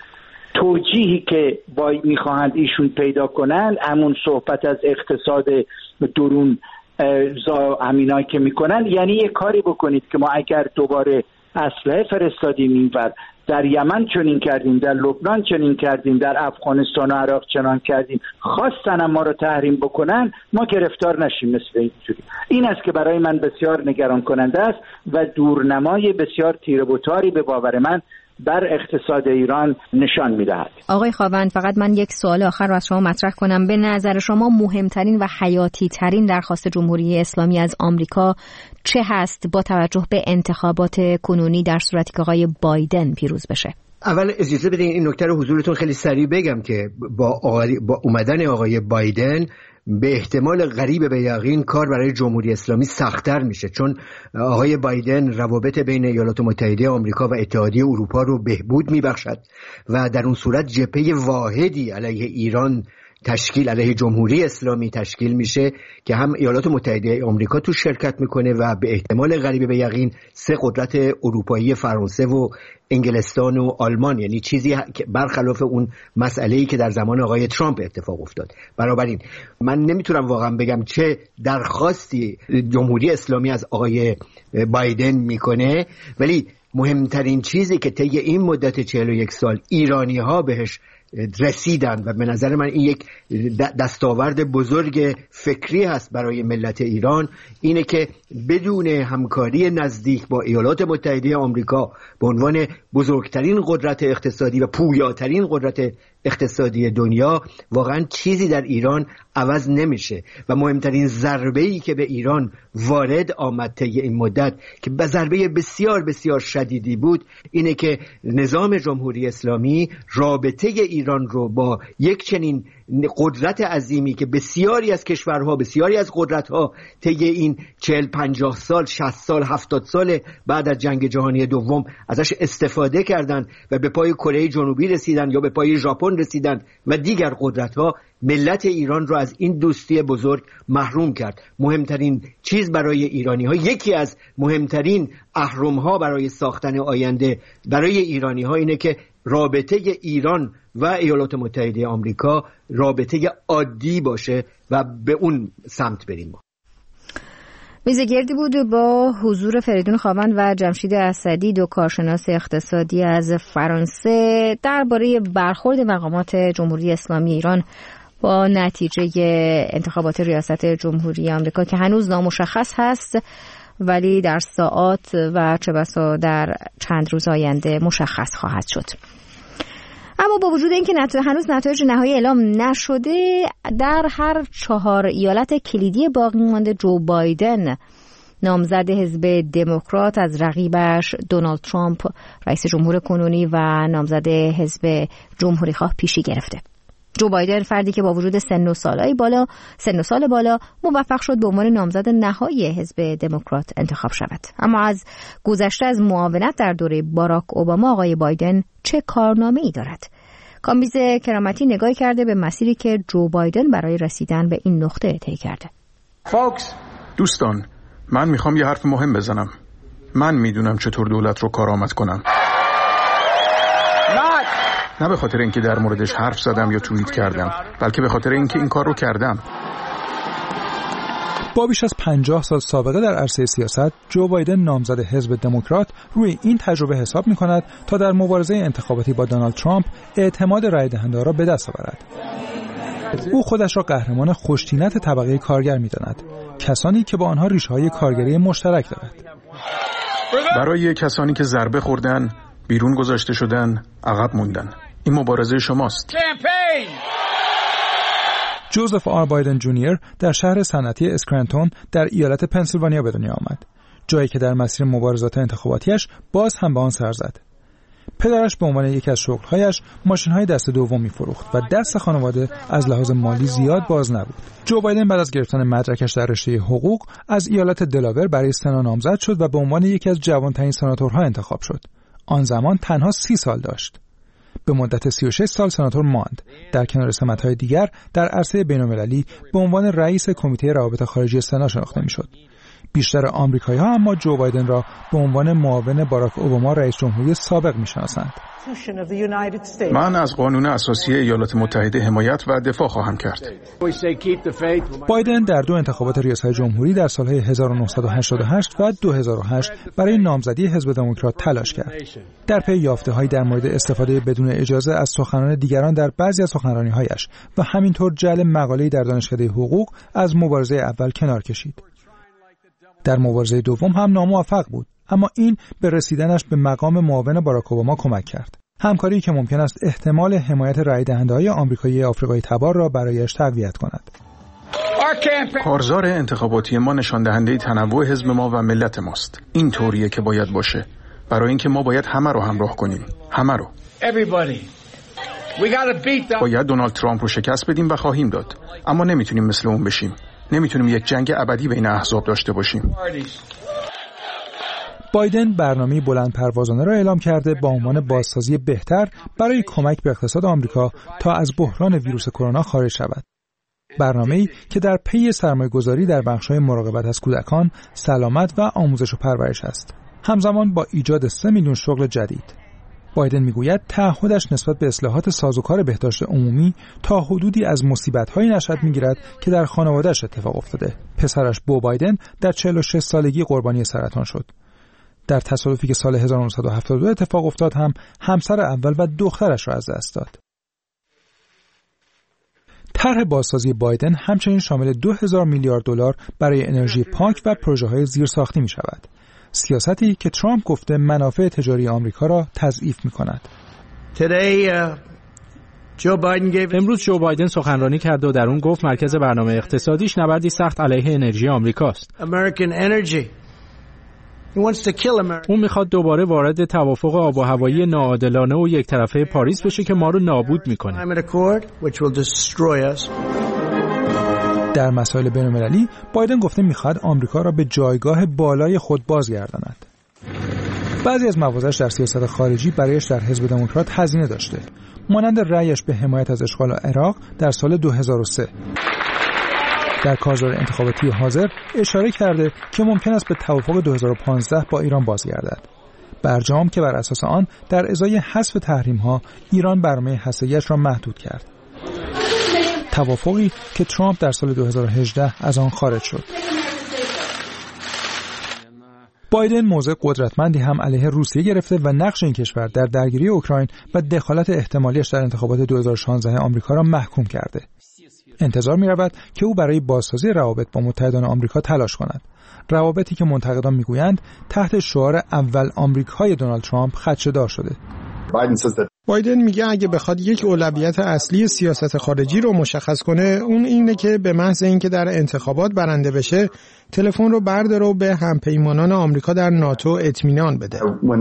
توجیهی که با میخواهند ایشون پیدا کنند، همون صحبت از اقتصاد درون همینایی که میکنن، یعنی یه کاری بکنید که ما اگر دوباره اسلحه فرستادیم اینور، در یمن چنین کردیم، در لبنان چنین کردیم، در افغانستان و عراق چنان کردیم، خواستن ما رو تحریم بکنن، ما گرفتار نشیم مثل اینجوری. این است که برای من بسیار نگران کننده است و دورنمای بسیار تیره و تاری به باور من بر اقتصاد ایران نشان می‌دهد. آقای خاوند، فقط من یک سوال آخر رو از شما مطرح کنم. به نظر شما مهمترین و حیاتی ترین درخواست جمهوری اسلامی از آمریکا چه هست با توجه به انتخابات کنونی در صورتی که آقای بایدن پیروز بشه؟ اول اجازه بدین این نکته رو حضورتون خیلی سریع بگم که با, آقای با اومدن آقای بایدن به احتمال غریب به یقین کار برای جمهوری اسلامی سخت‌تر میشه، چون آقای بایدن روابط بین ایالات متحده آمریکا و اتحادیه اروپا رو بهبود میبخشد و در اون صورت جبهه واحدی علیه ایران تشکیل علیه جمهوری اسلامی تشکیل میشه که هم ایالات متحده آمریکا تو شرکت میکنه و به احتمال قریب به یقین سه قدرت اروپایی فرانسه و انگلستان و آلمان، یعنی چیزی که برخلاف اون مسئله‌ای که در زمان آقای ترامپ اتفاق افتاد. بنابراین من نمیتونم واقعا بگم چه درخواستی جمهوری اسلامی از آقای بایدن میکنه، ولی مهمترین چیزی که طی این مدت چهل و یک سال ایرانی ها بهش رسیدن و به نظر من این یک دستاورد بزرگ فکری هست برای ملت ایران، اینه که بدون همکاری نزدیک با ایالات متحده آمریکا به عنوان بزرگترین قدرت اقتصادی و پویاترین قدرت اقتصادی دنیا واقعا چیزی در ایران عوض نمیشه و مهمترین ضربه‌ای که به ایران وارد آمد طی این مدت که به ضربه بسیار بسیار شدیدی بود اینه که نظام جمهوری اسلامی رابطه ایران رو با یک چنین قدرت عظیمی که بسیاری از کشورها، بسیاری از قدرت‌ها طی این چهل پنجاه سال، شصت سال، هفتاد سال بعد از جنگ جهانی دوم ازش استفاده کردند و به پای کره جنوبی رسیدن یا به پای ژاپن رسیدن و دیگر قدرت‌ها، ملت ایران رو از این دوستی بزرگ محروم کرد. مهمترین چیز برای ایرانی‌ها، یکی از مهمترین اهرم‌ها برای ساختن آینده برای ایرانی‌ها اینه که رابطه ایران و ایالات متحده آمریکا رابطه عادی باشه و به اون سمت بریم. ما میزگردی بود با حضور فریدون خاوند و جمشید اسدی، دو کارشناس اقتصادی از فرانسه، درباره برخورد مقامات جمهوری اسلامی ایران با نتیجه انتخابات ریاست جمهوری آمریکا که هنوز نامشخص هست ولی در ساعات و چه بسا در چند روز آینده مشخص خواهد شد. اما با وجود اینکه نت... هنوز نتایج نهایی اعلام نشده، در هر چهار ایالت کلیدی باقی مانده جو بایدن، نامزد حزب دموکرات، از رقیبش دونالد ترامپ رئیس جمهور کنونی و نامزد حزب جمهوری خواه پیشی گرفته. جو بایدن فردی که با وجود سن و سالای بالا سن و سال بالا موفق شد به عنوان نامزد نهایی حزب دموکرات انتخاب شود. اما از گذشته از معاونت در دوره باراک اوباما، آقای بایدن چه کارنامه‌ای دارد؟ کامبیز کرامتی نگاهی کرده به مسیری که جو بایدن برای رسیدن به این نقطه طی کرده. فوکس، دوستان، من میخوام یه حرف مهم بزنم. من میدونم چطور دولت رو کارآمد کنم. نه به خاطر اینکه در موردش حرف زدم یا توییت کردم، بلکه به خاطر اینکه این کار رو کردم. با بیش از پنجاه سال سابقه در عرصه سیاست، جو بایدن نامزد حزب دموکرات روی این تجربه حساب می‌کند تا در مبارزه انتخاباتی با دونالد ترامپ اعتماد رای دهنده‌ها را به دست آورد. او خودش را قهرمان خوش‌طینت طبقه کارگر می‌داند، کسانی که با آنها ریشه‌های کارگری مشترک دارد. برای کسانی که ضربه خوردن، بیرون گذاشته شدن، عقب موندن. این مبارزه شماست. جوزف آر بایدن جونیور در شهر صنعتی اسکرانتون در ایالت پنسیلوانیا به دنیا آمد، جایی که در مسیر مبارزات انتخاباتیش باز هم به آن سر زد. پدرش به عنوان یکی از شغل‌هایش ماشین‌های دست دوم می‌فروخت و دست خانواده از لحاظ مالی زیاد باز نبود. جو بایدن بعد از گرفتن مدرکش در رشته حقوق از ایالت دلاور برای سنا نامزد شد و به عنوان یکی از جوان‌ترین سناتورها انتخاب شد. آن زمان تنها سی سال داشت. به مدت سی و شش سال سناتور ماند. در کنار سمت‌های دیگر در عرصه بین‌المللی به عنوان رئیس کمیته روابط خارجی سنا شناخته می‌شد. بیشتر آمریکایی‌ها اما جو بایدن را به عنوان معاون باراک اوباما رئیس جمهوری سابق می‌شناسند. من از قانون اساسی ایالات متحده حمایت و دفاع خواهم کرد. بایدن در دو انتخابات ریاست جمهوری در سالهای هزار و نهصد و هشتاد و هشت و دو هزار و هشت برای نامزدی حزب دموکرات تلاش کرد. در پی یافته‌هایی در مورد استفاده بدون اجازه از سخنان دیگران در بعضی از سخنرانی‌هایش و همینطور جعل مقاله‌ای در دانشکده حقوق از مبارزه اول کنار کشید. در مبارزه دوم هم ناموفق بود، اما این به رسیدنش به مقام معاون باراک اوباما کمک کرد. همکاری که ممکن است احتمال حمایت رای دهنده‌های آمریکایی آفریقایی تبار را برایش تقویت کند. کارزار انتخاباتی ما نشان دهنده تنوع حزب ما و ملت ماست. این طوریه که باید باشه. برای اینکه ما باید همه رو همراه کنیم. همه رو. باید دونالد ترامپ رو شکست بدیم و خواهیم داد. اما نمیتونیم مثل اون بشیم. نمیتونیم یک جنگ ابدی بین احزاب داشته باشیم. بایدن برنامه بلند پروازانه را اعلام کرده با عنوان بازسازی بهتر برای کمک به اقتصاد آمریکا تا از بحران ویروس کرونا خارج شود. برنامه‌ای که در پی سرمایه‌گذاری در بخش‌های مراقبت از کودکان، سلامت و آموزش و پرورش است. همزمان با ایجاد سه میلیون شغل جدید. بایدن میگوید تعهدش نسبت به اصلاحات سازوکار بهداشت عمومی تا حدودی از مصیبت‌هایی نشأت می‌گیرد که در خانواده‌اش اتفاق افتاده. پسرش بو بایدن در چهل و شش سالگی قربانی سرطان شد. در تصادفی که سال هزار و نهصد و هفتاد و دو اتفاق افتاد هم همسر اول و دخترش را از دست داد. طرح بازسازی بایدن همچنین شامل دو هزار میلیارد دلار برای انرژی پاک و پروژه‌های زیرساختی می‌شود. سیاستی که ترامپ گفته منافع تجاری آمریکا را تضعیف می‌کند. امروز جو بایدن سخنرانی کرد و در اون گفت مرکز برنامه اقتصادیش نبردی سخت علیه انرژی آمریکاست. اون میخواد دوباره وارد توافق آب و هوایی ناعادلانه و یک طرفه پاریس بشه که ما رو نابود میکنه. در مسائل بین‌المللی بایدن گفته میخواد آمریکا را به جایگاه بالای خود بازگرداند. بعضی از موازش در سیاست خارجی برایش در حزب دموکرات هزینه داشته، مانند رأیش به حمایت از اشغال عراق در سال دو هزار و سه. در کارزار انتخاباتی حاضر اشاره کرده که ممکن است به توافق دو هزار و پانزده با ایران بازگردد. برجام که بر اساس آن در ازای حذف تحریم‌ها ایران برنامه هسته‌ای‌اش را محدود کرد. توافقی که ترامپ در سال دو هزار و هجده از آن خارج شد. بایدن موضع قدرتمندی هم علیه روسیه گرفته و نقش این کشور در درگیری اوکراین و دخالت احتمالیش در انتخابات دو هزار و شانزده آمریکا را محکوم کرده. انتظار می‌رود که او برای بازسازی روابط با متحدان آمریکا تلاش کند. روابطی که منتقدان می‌گویند تحت شعار اول آمریکای دونالد ترامپ خدشه‌دار شده. بایدن میگه اگه بخواد یک اولویت اصلی سیاست خارجی رو مشخص کنه، اون اینه که به محض اینکه در انتخابات برنده بشه، تلفن رو برداره و به همپیمانان آمریکا در ناتو اطمینان بده.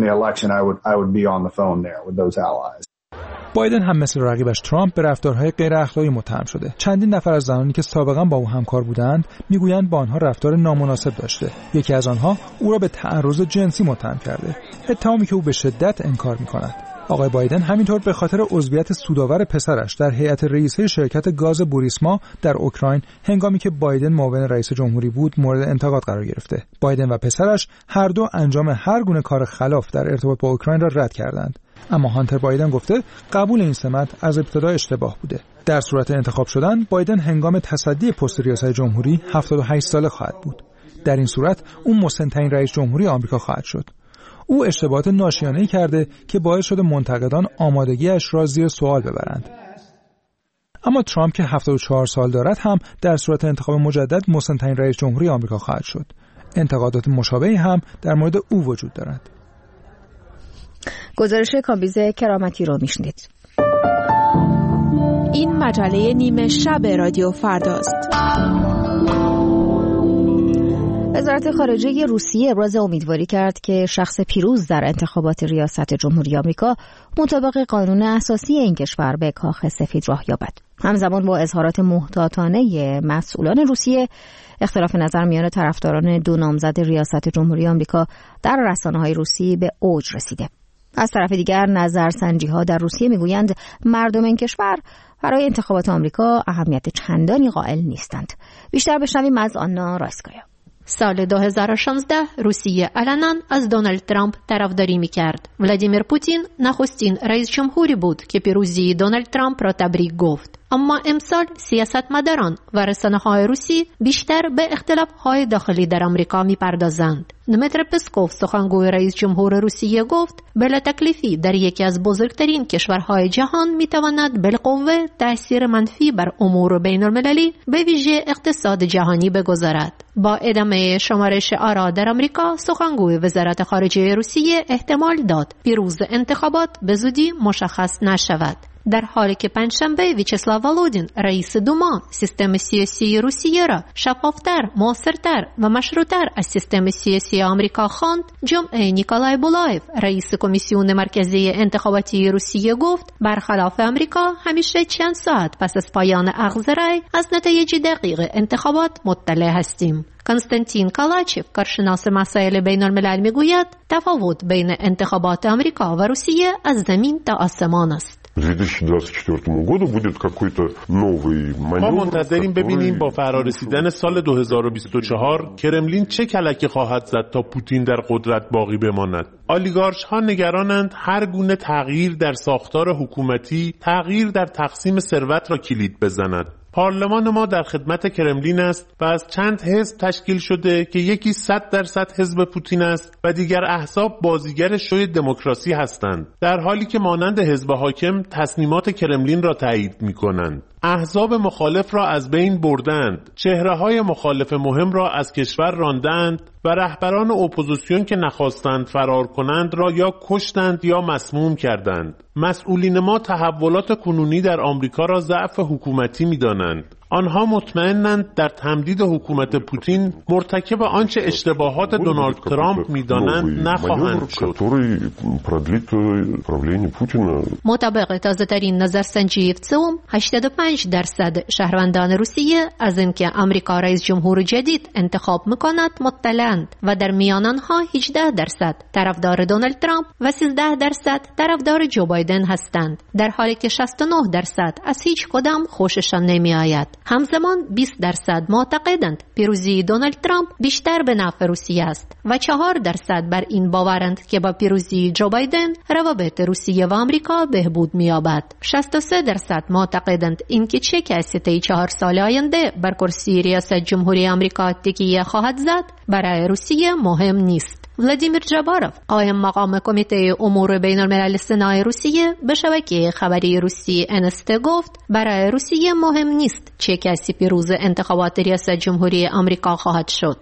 بایدن هم مثل رقیبش ترامپ به رفتارهای غیر اخلاقی متهم شده. چندین نفر از زنانی که سابقا با او همکار بودند میگویند با آنها رفتار نامناسب داشته. یکی از آنها او را به تعرض جنسی متهم کرده، اتهامی که او به شدت انکار می‌کند. آقای بایدن همینطور به خاطر عضویت سودآور پسرش در هیئت رئیسه شرکت گاز بوریسما در اوکراین هنگامی که بایدن معاون رئیس جمهوری بود مورد انتقاد قرار گرفته. بایدن و پسرش هر دو انجام هر گونه کار خلاف در ارتباط با اوکراین را رد کردند. اما هانتر بایدن گفته قبول این سمت از ابتدا اشتباه بوده. در صورت انتخاب شدن بایدن هنگام تصدی پست ریاست جمهوری هفتاد و هشت ساله خواهد بود. در این صورت اون مسن‌ترین رئیس جمهوری آمریکا خواهد شد. او اشتباهات ناشیانه‌ای کرده که باعث شده منتقدان آمادگیش را زیر سوال ببرند. اما ترامپ که هفتاد و چهار سال دارد هم در صورت انتخاب مجدد مسن‌ترین رئیس جمهوری آمریکا خواهد شد. انتقادات مشابهی هم در مورد او وجود دارد. گزارش کامبیز کرامتی رو میشنید. این مجله نیمه شب رادیو فرداست. وزارت خارجه روسیه ابراز امیدواری کرد که شخص پیروز در انتخابات ریاست جمهوری آمریکا مطابق قانون اساسی این کشور به کاخ سفید راه یابد. همزمان با اظهارات محتاطانه مسئولان روسیه، اختلاف نظر میان طرفداران دو نامزد ریاست جمهوری آمریکا در رسانه‌های روسی به اوج رسیده. از طرف دیگر نظرسنجی‌ها در روسیه میگویند مردم این کشور برای انتخابات آمریکا اهمیت چندانی قائل نیستند. بیشتر بشنویم از آنا رایسکایا. سال دو هزار و شانزده روسیه علنا از دونالد ترامپ طرفداری می‌کرد. ولادیمیر پوتین نخستین رئیس جمهوری بود که پیروزی دونالد ترامپ را تبریک گفت. اما امسال سیاستمداران و رسانه‌های روسی بیشتر به اختلاف‌های داخلی در آمریکا می‌پردازند. دمیتری پسکوف سخنگوی رئیس جمهور روسیه گفت بلا تکلیفی در یکی از بزرگترین کشورهای جهان می‌تواند بالقوه تأثیر منفی بر امور بین‌المللی به ویژه اقتصاد جهانی بگذارد. با ادامه شمارش آرا در آمریکا، سخنگوی وزارت خارجه روسیه احتمال داد پیروز انتخابات به زودی مشخص نشود. در حالی که پنجشنبه ویچسلاو ولودین رئیس دوما سیستم سیاسی روسیه را شفافتر، موثرتر و مشروطتر از سیستم سیاسی آمریکا خواند، جمعه نیکولای بولایف رئیس کمیسیون مرکزی انتخاباتی روسیه گفت برخلاف آمریکا همیشه چند ساعت پس از پایان اخذ رأی از نتایج دقیق انتخابات مطلع هستیم. کنستانتین کالاچف کارشناس مسائل بین الملل میگوید تفاوت بین انتخابات آمریکا و روسیه از زمین تا آسمان است. ما منتظریم ببینیم با فرارسیدن سال دو هزار و بیست و چهار کرملین چه کلکی خواهد زد تا پوتین در قدرت باقی بماند. آلیگارش ها نگرانند هر گونه تغییر در ساختار حکومتی تغییر در تقسیم ثروت را کلید بزند. پارلمان ما در خدمت کرملین است و از چند حزب تشکیل شده که یکی صد درصد حزب پوتین است و دیگر احزاب بازیگر شوی دموکراسی هستند، در حالی که مانند حزب حاکم تصمیمات کرملین را تایید می‌کنند. احزاب مخالف را از بین بردند، چهره‌های مخالف مهم را از کشور راندند و رهبران اپوزیسیون که نخواستند فرار کنند را یا کشتند یا مسموم کردند. مسئولین ما تحولات کنونی در آمریکا را ضعف حکومتی می‌دانند. آنها مطمئنند در تمدید حکومت پوتین مرتکب آنچه اشتباهات دونالد ترامپ می‌دانند نخواهند شد. مطابق تازه‌ترین نظرسنجی افسوم هشتاد و پنج درصد شهروندان روسیه از اینکه آمریکا رئیس جمهور جدید انتخاب می‌کند مطلعند و در میان آنها هجده درصد طرفدار دونالد ترامپ و سیزده درصد طرفدار جو بایدن هستند، در حالی که شصت و نه درصد از هیچ کدام خوششان نمی‌آید. همزمان بیست درصد معتقدند پیروزی دونالد ترامپ بیشتر به نفع روسیه است و چهار درصد بر این باورند که با پیروزی جو بایدن روابط روسیه و آمریکا بهبود می‌یابد. شصت و سه درصد معتقدند اینکه چه کسی طی چهار سال آینده بر کرسی ریاست جمهوری آمریکا تکیه خواهد زد برای روسیه مهم نیست. ولادیمیر جاباروف قائم مقام کمیته امور بین الملل سنای روسیه به شبکه خبری روسی ان اس تی گفت برای روسیه مهم نیست چه کسی پیروز انتخابات ریاست جمهوری آمریکا خواهد شد.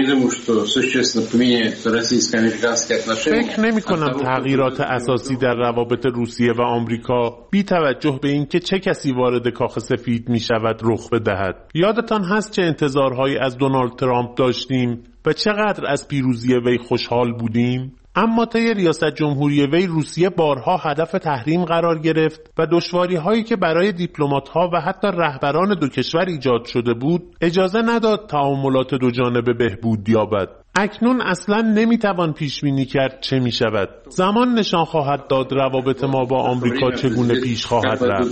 فکر نمی کنم تغییرات اساسی در روابط روسیه و آمریکا بی توجه به اینکه چه کسی وارد کاخ سفید می شود رخ بدهد. یادتان هست چه انتظارهایی از دونالد ترامپ داشتیم و چقدر از پیروزی وی خوشحال بودیم؟ اما طی ریاست جمهوری وی روسیه بارها هدف تحریم قرار گرفت و دشواری هایی که برای دیپلمات ها و حتی رهبران دو کشور ایجاد شده بود اجازه نداد تعاملات دو جانبه بهبود یابد. اکنون اصلا نمیتوان پیش بینی کرد چه می شود. زمان نشان خواهد داد روابط ما با آمریکا چگونه پیش خواهد رفت.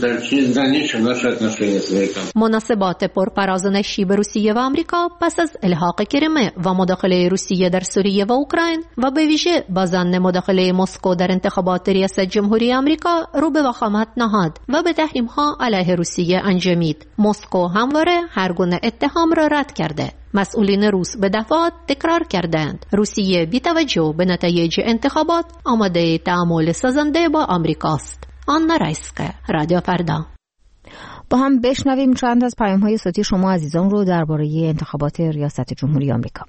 مناسبات پرفراز و نشیب روسیه و آمریکا پس از الحاق کریمه و مداخله روسیه در سوریه و اوکراین و به ویژه بازان مداخله مسکو در انتخابات ریاست جمهوری آمریکا رو به وخامت نهاد و به تحریم ها علیه روسیه انجامید. مسکو همواره هر گونه اتهام را رد کرده. مسئولین روس به دفعات تکرار کردند روسیه بی توجه به نتایج انتخابات آماده تعامل سازنده با آمریکاست. آنا رایسکه، رادیو فردا. با هم بشنویم چند از پیام‌های صوتی شما عزیزان رو درباره انتخابات ریاست جمهوری آمریکا.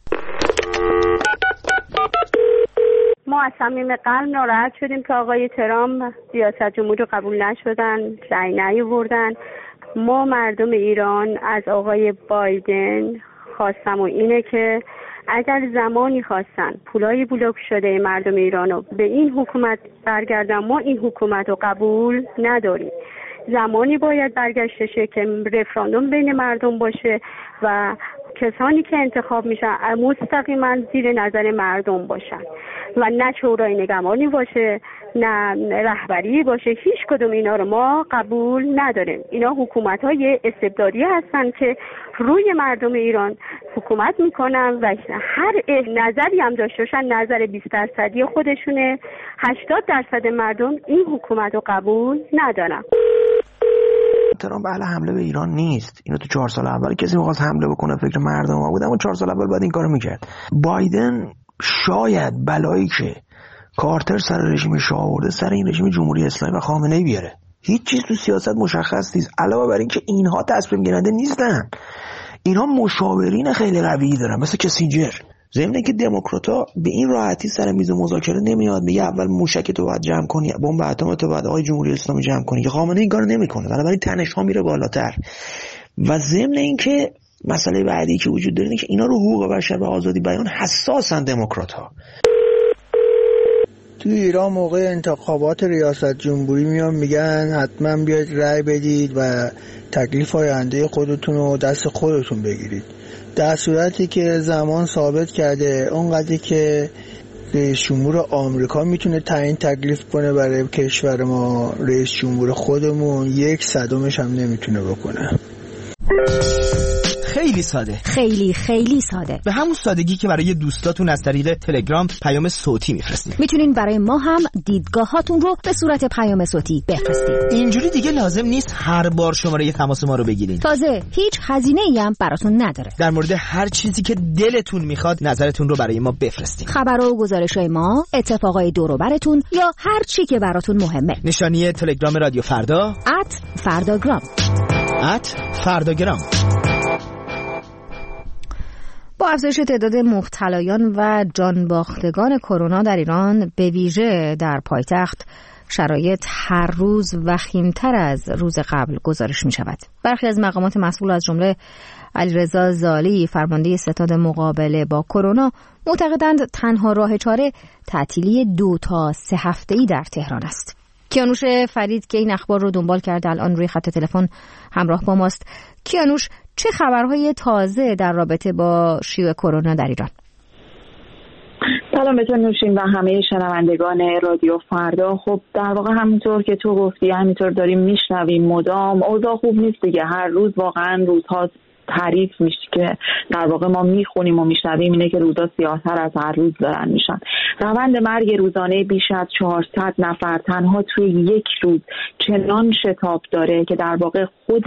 ما از صمیم قلب ناراحت شدیم که آقای ترامپ ریاست جمهوری رو قبول نشدن، رأی نیاوردن. ما مردم ایران از آقای بایدن خواستم و اینه که اگر زمانی خواستن پولای بلوک شده مردم ایران رو به این حکومت برگردن، ما این حکومت رو قبول نداریم. زمانی باید برگشته شه که رفراندوم بین مردم باشه و کسانی که انتخاب میشن مستقیما زیر نظر مردم باشن و نه شورای نگهبانی باشه نه رهبری باشه. هیچ کدوم اینا رو ما قبول نداریم. اینا حکومت‌های استبدادی هستن که روی مردم ایران حکومت میکنن و هر نظری هم داشته باشن نظر بیست درصدی خودشونه. هشتاد درصد مردم این حکومت رو قبول ندارن. ترامپ اهل حمله به ایران نیست. اینو تو چهار سال اول کسی می‌خواست حمله بکنه فکر مردم ها بود، اما چهار سال اول بعد این کارو میکرد. بایدن شاید بلایی که کارتر سر رژیم شاه آورده سر این رژیم جمهوری اسلامی و خامنه‌ای بیاره. هیچ چیز تو سیاست مشخص نیست، علاوه بر این که اینها تصمیم گیرنده نیستن. اینها مشاورین خیلی قوی دارن مثل کسینجر. ضمن که دموکرات‌ها به این راحتی سر میز مذاکره نمیاد، میگه اول موشک تو باید جمع کنی، بمب اتم تو باید آقای جمهوری اسلامی جمع کنی، که خامنه‌ای این کارو نمیکنه، بنابراین تنش‌ها میره بالاتر. و ضمن اینکه مسئله بعدی که وجود داره اینه که اینا رو حقوق بشر و آزادی بیان حساسن دموکرات‌ها. توی ایران موقع انتخابات ریاست جمهوری میان میگن حتما بیاید رأی بدید و تکلیف آینده خودتون رو دست خودتون بگیرید، در صورتی که زمان ثابت کرده اونقدری که رئیس جمهور آمریکا میتونه تعیین تکلیف کنه برای کشور ما، رئیس جمهور خودمون یک صدمش هم نمیتونه بکنه. خیلی ساده، خیلی خیلی ساده، به همون سادگی که برای دوستاتون از طریق تلگرام پیام صوتی میفرستید. میتونین برای ما هم دیدگاهاتون رو به صورت پیام صوتی بفرستید. اینجوری دیگه لازم نیست هر بار شماره تماس ما رو بگیرین. تازه هیچ هزینه‌ای هم براتون نداره. در مورد هر چیزی که دلتون میخواد نظرتون رو برای ما بفرستید. خبر و گزارش‌های ما، اتفاقای دور و براتون یا هر چی که براتون مهمه. نشانی تلگرام رادیو فردا ات فرداگرام ات فرداگرام. با افزایش تعداد مبتلایان و جانباختگان کرونا در ایران، به ویژه در پایتخت، شرایط هر روز وخیم‌تر از روز قبل گزارش می شود. برخی از مقامات مسئول از جمله علیرضا زالی، فرمانده ستاد مقابله با کرونا، معتقدند تنها راه چاره تعطیلی دو تا سه هفته‌ای در تهران است. کیانوش فرید که این اخبار رو دنبال کرده الان روی خط تلفن همراه با ماست. کیانوش، چه خبرهای تازه در رابطه با شیوع کرونا در ایران؟ سلام به تو نوشین و همه شنوندگان رادیو فردا. خب در واقع همونطور که تو گفتی، همینطور داریم میشنویم مدام اوضاع خوب نیست دیگه. هر روز واقعا روزها تعریف میشه که در واقع ما میخونیم و میشنویم اینه که روزها سیاه‌تر از هر روز دارن میشن. روند مرگ روزانه بیش از چهارصد نفر تنها توی یک روز چنان شتاب داره که در واقع خود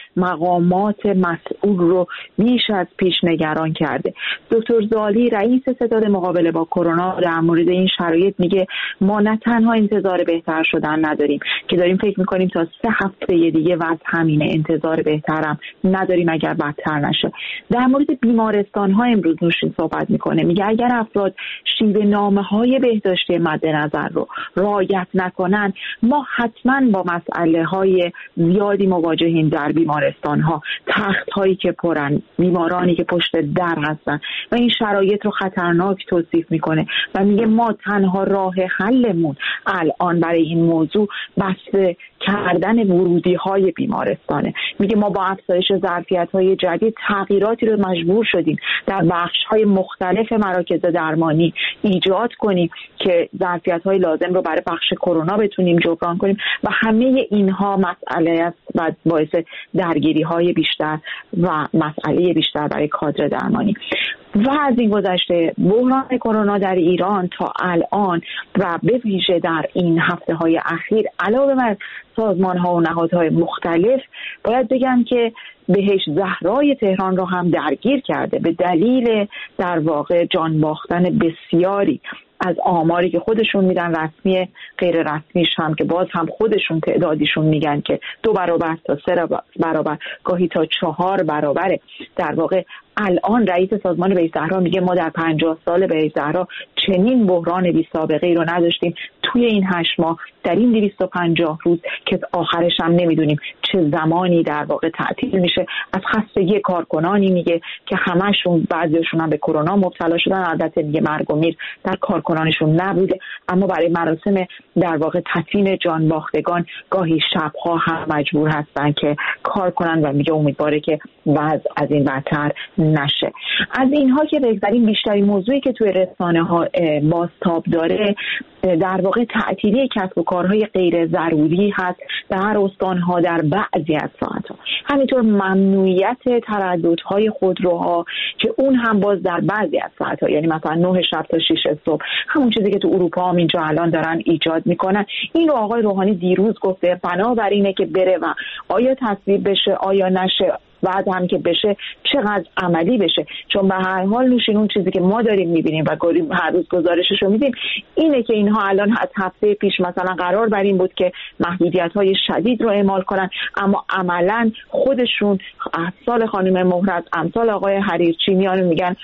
مقامات مسئول رو بیش از پیش نگران کرده. دکتر زالی، رئیس ستاد مقابله با کرونا، در مورد این شرایط میگه ما نه تنها انتظار بهتر شدن نداریم که داریم فکر میکنیم تا سه هفته دیگه وضع همینه، انتظار بهترم نداریم اگر بدتر نشه. در مورد بیمارستان ها امروز نوشین صحبت میکنه، میگه اگر افراد شیوه نامه های بهداشتی مد نظر رو رعایت نکنن، ما حتما با مسئله های زیادی مواجهیم در بیمارستان ها، تخت هایی که پرن، بیمارانی که پشت در هستن و این شرایط رو خطرناک توصیف میکنه و میگه ما تنها راه حلمون الان برای این موضوع بسته کردن ورودی های بیمارستانه. میگه ما با افزایش ظرفیت های جدید تغییراتی رو مجبور شدیم در بخش های مختلف مراکز درمانی ایجاد کنیم که ظرفیت های لازم رو برای بخش کرونا بتونیم جبران کنیم و همه اینها مسئله است و باعث درگیری های بیشتر و مسئله بیشتر برای کادر درمانی. و از این گذشته بحران کرونا در ایران تا الان و به ویژه در این هفته های اخیر علاوه بر سازمان ها و نهادهای مختلف، باید بگم که بهشت زهرای تهران را هم درگیر کرده به دلیل در واقع جان باختن بسیاری از آماری که خودشون میدن، رسمی غیر رسمیش هم که باز هم خودشون تعدادیشون میگن که دو برابر تا سه برابر گاهی تا چهار برابره. در واقع الان رئیس سازمان بهشت زهرا میگه ما در پنجاه سال بهشت زهرا چنین بحران بی سابقه ای رو نداشتیم توی این هشت ماه، در این دویست و پنجاه روز که آخرش هم نمیدونیم چه زمانی در واقع تعطیل میشه. از خستگی کارکنانی میگه که همشون، بعضیشون هم به کرونا مبتلا شدن، البته میگه مرگ و میر در کارکنانشون نبوده، اما برای مراسم در واقع تدفین جان باختگان گاهی شبها هم مجبور هستن که کار کنن و میگه امیدواره که وضع از این بدتر نشه. از اینها که بگذاریم، بیشتری موضوعی که توی رسانه ها بازتاب داره در واقع تعطیلی کسب و کارهای غیر ضروری هست در استانها در بعضی از ساعتها. همینطور ممنوعیت ترددهای خودروها که اون هم باز در بعضی از ساعتها، یعنی مثلا نه شب تا شش صبح، همون چیزی که تو اروپا هم اینجا الان دارن ایجاد میکنن. این رو آقای روحانی دیروز گفته بنابراینه که بره و آیا تصویب بشه آیا نشه، بعد هم که بشه چقدر عملی بشه. چون به هر حال نوشین اون چیزی که ما داریم میبینیم و هر روز گزارشش رو میدیم اینه که اینها الان از هفته پیش مثلا قرار بر این بود که محدودیت‌های شدید رو اعمال کنن، اما عملاً خودشون امثال خانم مهرت، امثال آقای حریرچی میان میگن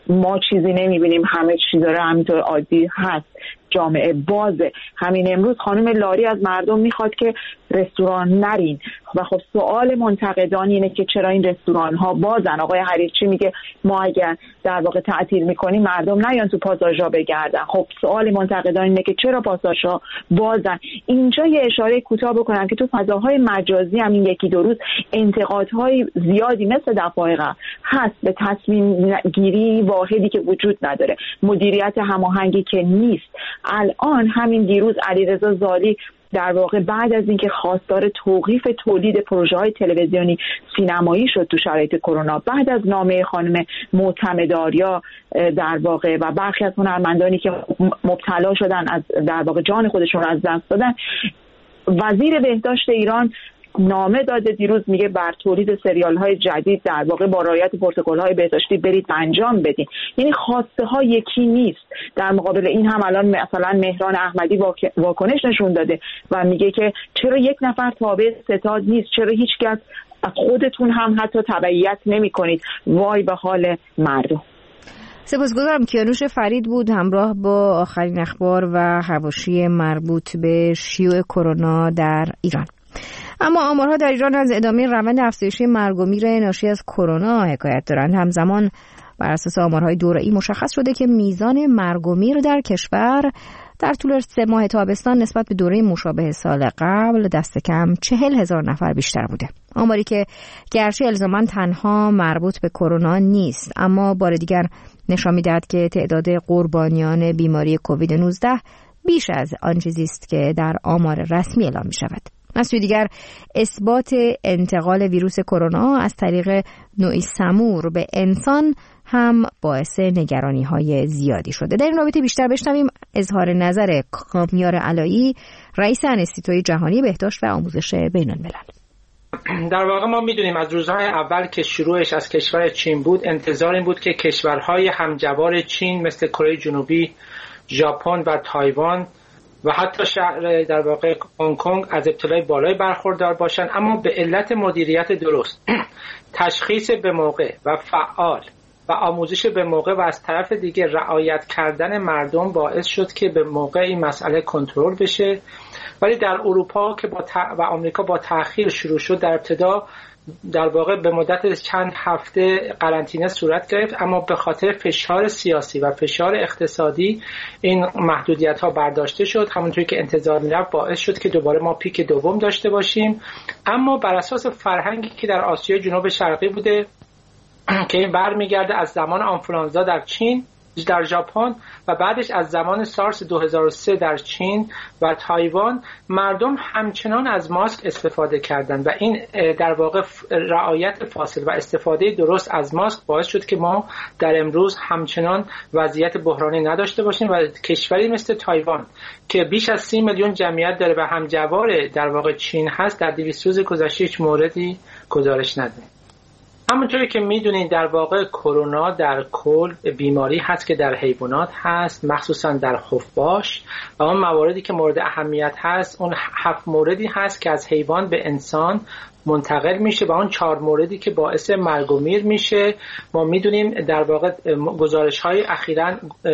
ما چیزی نمیبینیم، همه چیز داره همینطور عادی هست، جامعه بازه. همین امروز خانم لاری از مردم میخواد که رستوران نرین و خب سوال منتقدان اینه که چرا این رستوران ها بازن. آقای حریچی میگه ما اگر در واقع تعطیل میکنیم مردم نیان تو پاساژها بگردن. خب سوال منتقدان اینه که چرا پاساژها بازن. اینجا یه اشاره کوتاه بکنم که تو فضاهای مجازی هم این یکی دو روز انتقادهای زیادی مثل دفعه قبل هست به تصمیم گیری واحدی که وجود نداره، مدیریت هماهنگی که نیست. الان همین دیروز علیرضا زالی در واقع بعد از اینکه خواستار توقیف تولید پروژه‌های تلویزیونی سینمایی شد تو شرایط کرونا، بعد از نامه خانم معتمدآریا در واقع و برخی از هنرمندانی که مبتلا شدن از در واقع جان خودشون رو از دست دادن، وزیر بهداشت ایران نامه داده دیروز، میگه بر تولید سریال های جدید در واقع با رعایت پروتکل های بهداشتی برید انجام بدین. یعنی خواسته ها یکی نیست. در مقابل این هم الان مثلا مهران احمدی واکنش نشون داده و میگه که چرا یک نفر تابع ستاد نیست، چرا هیچ کس از خودتون هم حتی تبعیت نمی کنید. وای به حال مردم. سپاسگزارم. کیانوش فرید بود همراه با آخرین اخبار و حواشی مربوط به شیوع کرونا در ایران. اما آمارها در ایران از ادامه روند افزایشی مرگ و میر ناشی از کرونا حکایت دارند. همزمان بر اساس آمارهای دوره‌ای مشخص شده که میزان مرگ و میر در کشور در طول سه ماه تابستان نسبت به دوره مشابه سال قبل دست کم چهل هزار نفر بیشتر بوده. آماری که گرچه الزاماً تنها مربوط به کرونا نیست، اما بار دیگر نشان می‌دهد که تعداد قربانیان بیماری کووید نوزده بیش از آن چیزی است که در آمار رسمی اعلام می‌شود. از سوی دیگر اثبات انتقال ویروس کرونا از طریق نوعی سمور به انسان هم باعث نگرانی‌های زیادی شده. در این رابطه بیشتر بشنویم اظهار نظر کامیار علایی، رئیس انستیتوی جهانی بهداشت و آموزش بین‌الملل. در واقع ما میدونیم از روزهای اول که شروعش از کشور چین بود، انتظار این بود که کشورهای همجوار چین مثل کره جنوبی، ژاپن و تایوان و حتی شهر در واقع هنگ کنگ از ابتلای بالای برخوردار باشند، اما به علت مدیریت درست، تشخیص به موقع و فعال و آموزش به موقع و از طرف دیگه رعایت کردن مردم باعث شد که به موقع این مسئله کنترل بشه. ولی در اروپا که با ت... و آمریکا با تأخیر شروع شد، در ابتدا در واقع به مدت چند هفته قرنطینه صورت گرفت، اما به خاطر فشار سیاسی و فشار اقتصادی این محدودیت ها برداشته شد. همونطوری که انتظار می‌رفت باعث شد که دوباره ما پیک دوم داشته باشیم، اما بر اساس فرهنگی که در آسیای جنوب شرقی بوده که این برمیگرده از زمان آنفولانزا در چین، در ژاپن و بعدش از زمان سارس دو هزار و سه در چین و تایوان، مردم همچنان از ماسک استفاده کردند و این در واقع رعایت فاصله و استفاده درست از ماسک باعث شد که ما در امروز همچنان وضعیت بحرانی نداشته باشیم و کشوری مثل تایوان که بیش از سی میلیون جمعیت داره و همجوار در واقع چین هست، در دویست روز گذشته هیچ موردی گزارش نده. همونطوری که میدونید در واقع کرونا در کل بیماری هست که در حیوانات هست، مخصوصا در خفاش، و اون مواردی که مورد اهمیت هست اون هفت موردی هست که از حیوان به انسان منتقل میشه و اون چهار موردی که باعث مرگ و میر میشه. ما میدونیم در واقع گزارش های اخیراً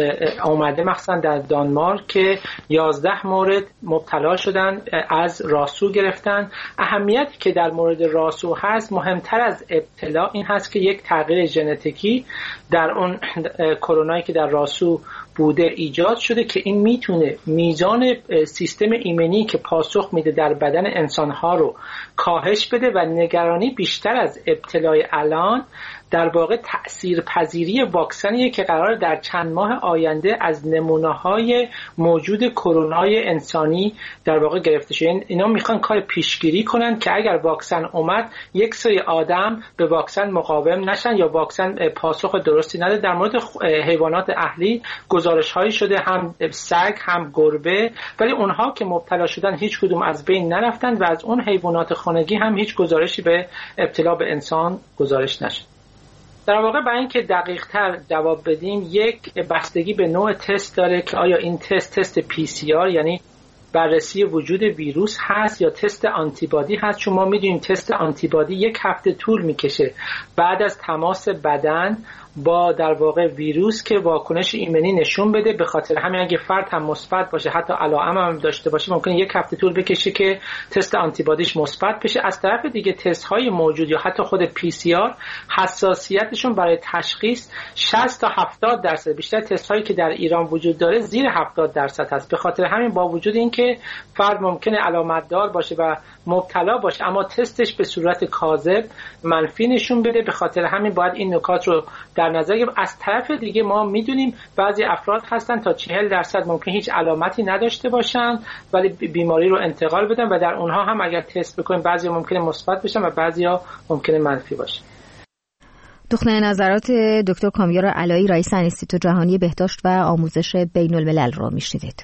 آمده مخصوصا در دانمارک که یازده مورد مبتلا شدن از راسو گرفتن. اهمیتی که در مورد راسو هست، مهمتر از ابتلا این هست که یک تغییر ژنتیکی در اون کرونایی که در راسو بوده ایجاد شده که این میتونه میزان سیستم ایمنی که پاسخ میده در بدن انسانها رو کاهش بده و نگرانی بیشتر از ابتلای الان در واقع تأثیر پذیری واکسنیه که قرار در چند ماه آینده از نمونه‌های موجود کرونای انسانی در واقع گرفته شه. اینا میخوان کار پیشگیری کنن که اگر واکسن اومد یک سری آدم به واکسن مقاوم نشن یا واکسن پاسخ درستی نده. در مورد حیوانات اهلی گزارش‌هایی شده، هم سگ هم گربه، ولی اونها که مبتلا شدن هیچ کدوم از بین نرفتن و از اون حیوانات خانگی هم هیچ گزارشی به ابتلا به انسان گزارش نشد. در واقع برای اینکه دقیق تر جواب بدیم، یک بستگی به نوع تست داره که آیا این تست تست پی سی آر یعنی بررسی وجود ویروس هست یا تست آنتیبادی هست، چون ما میدونیم تست آنتیبادی یک هفته طول میکشه بعد از تماس بدن با در واقع ویروس که واکنش ایمنی نشون بده. به خاطر همین اگه فرد هم مثبت باشه، حتی علائم هم داشته باشه، ممکنه یک هفته طول بکشه که تست آنتیبادیش مثبت بشه. از طرف دیگه تست های موجود یا حتی خود پی سی آر حساسیتشون برای تشخیص شصت تا هفتاد درصد، بیشتر تست هایی که در ایران وجود داره زیر هفتاد درصد هست. به خاطر همین با وجود اینکه فرد ممکنه علامت دار باشه و مبتلا باشه اما تستش به صورت کاذب منفی نشون بده، به خاطر همین باید این نکات رو در نظر گرفت. از طرف دیگه ما میدونیم بعضی افراد هستن تا چهل درصد ممکن هیچ علامتی نداشته باشن ولی بیماری رو انتقال بدن و در اونها هم اگر تست بکنیم بعضی ممکنه مثبت بشن و بعضیا ممکنه منفی باشن. دخنه نظرات دکتر کامیار علایی، رئیس انستیتوت جهانی بهداشت و آموزش بین الملل را میشنیدید.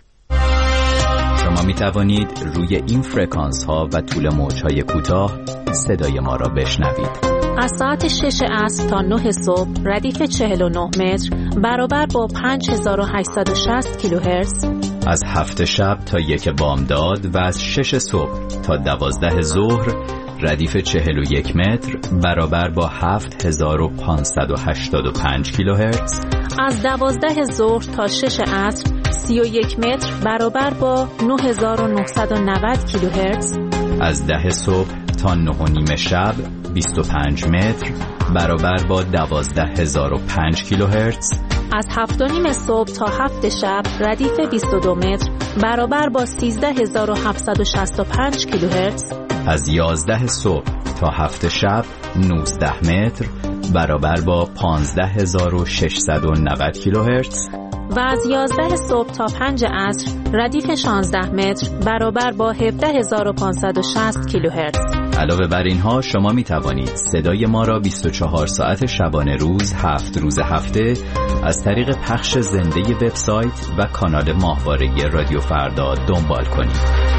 شما می توانید روی این فرکانس ها و طول موج های کوتاه صدای ما را بشنوید. از ساعت شش عصر تا نه صبح ردیف چهل و نه متر برابر با پنج هزار و هشتصد و شصت کیلوهرتز. از هفت شب تا یک بامداد و از شش صبح تا دوازده ظهر ردیف چهل و یک متر برابر با هفت هزار و پانصد و هشتاد و پنج کیلوهرتز. از دوازده ظهر تا شش عصر سی و یک متر برابر با نه هزار و نهصد و نود کیلوهرتز. از ده صبح تا نه و نیم شب بیست و پنج متر برابر با دوازده هزار و پنج کیلوهرتز. از هفت و نیم صبح تا هفت شب ردیف بیست و دو متر برابر با سیزده هزار و هفتصد و شصت و پنج کیلوهرتز. از یازده صبح تا هفت شب نوزده متر برابر با پانزده هزار و ششصد و نود کیلوهرتز. و از یازده صبح تا پنج عصر ردیف شانزده متر برابر با هفده هزار و پانصد و شصت کیلوهرتز. علاوه بر اینها شما می توانید صدای ما را بیست و چهار ساعت شبانه روز هفت روز هفته از طریق پخش زنده وبسایت و کانال ماهواره رادیو فردا دنبال کنید.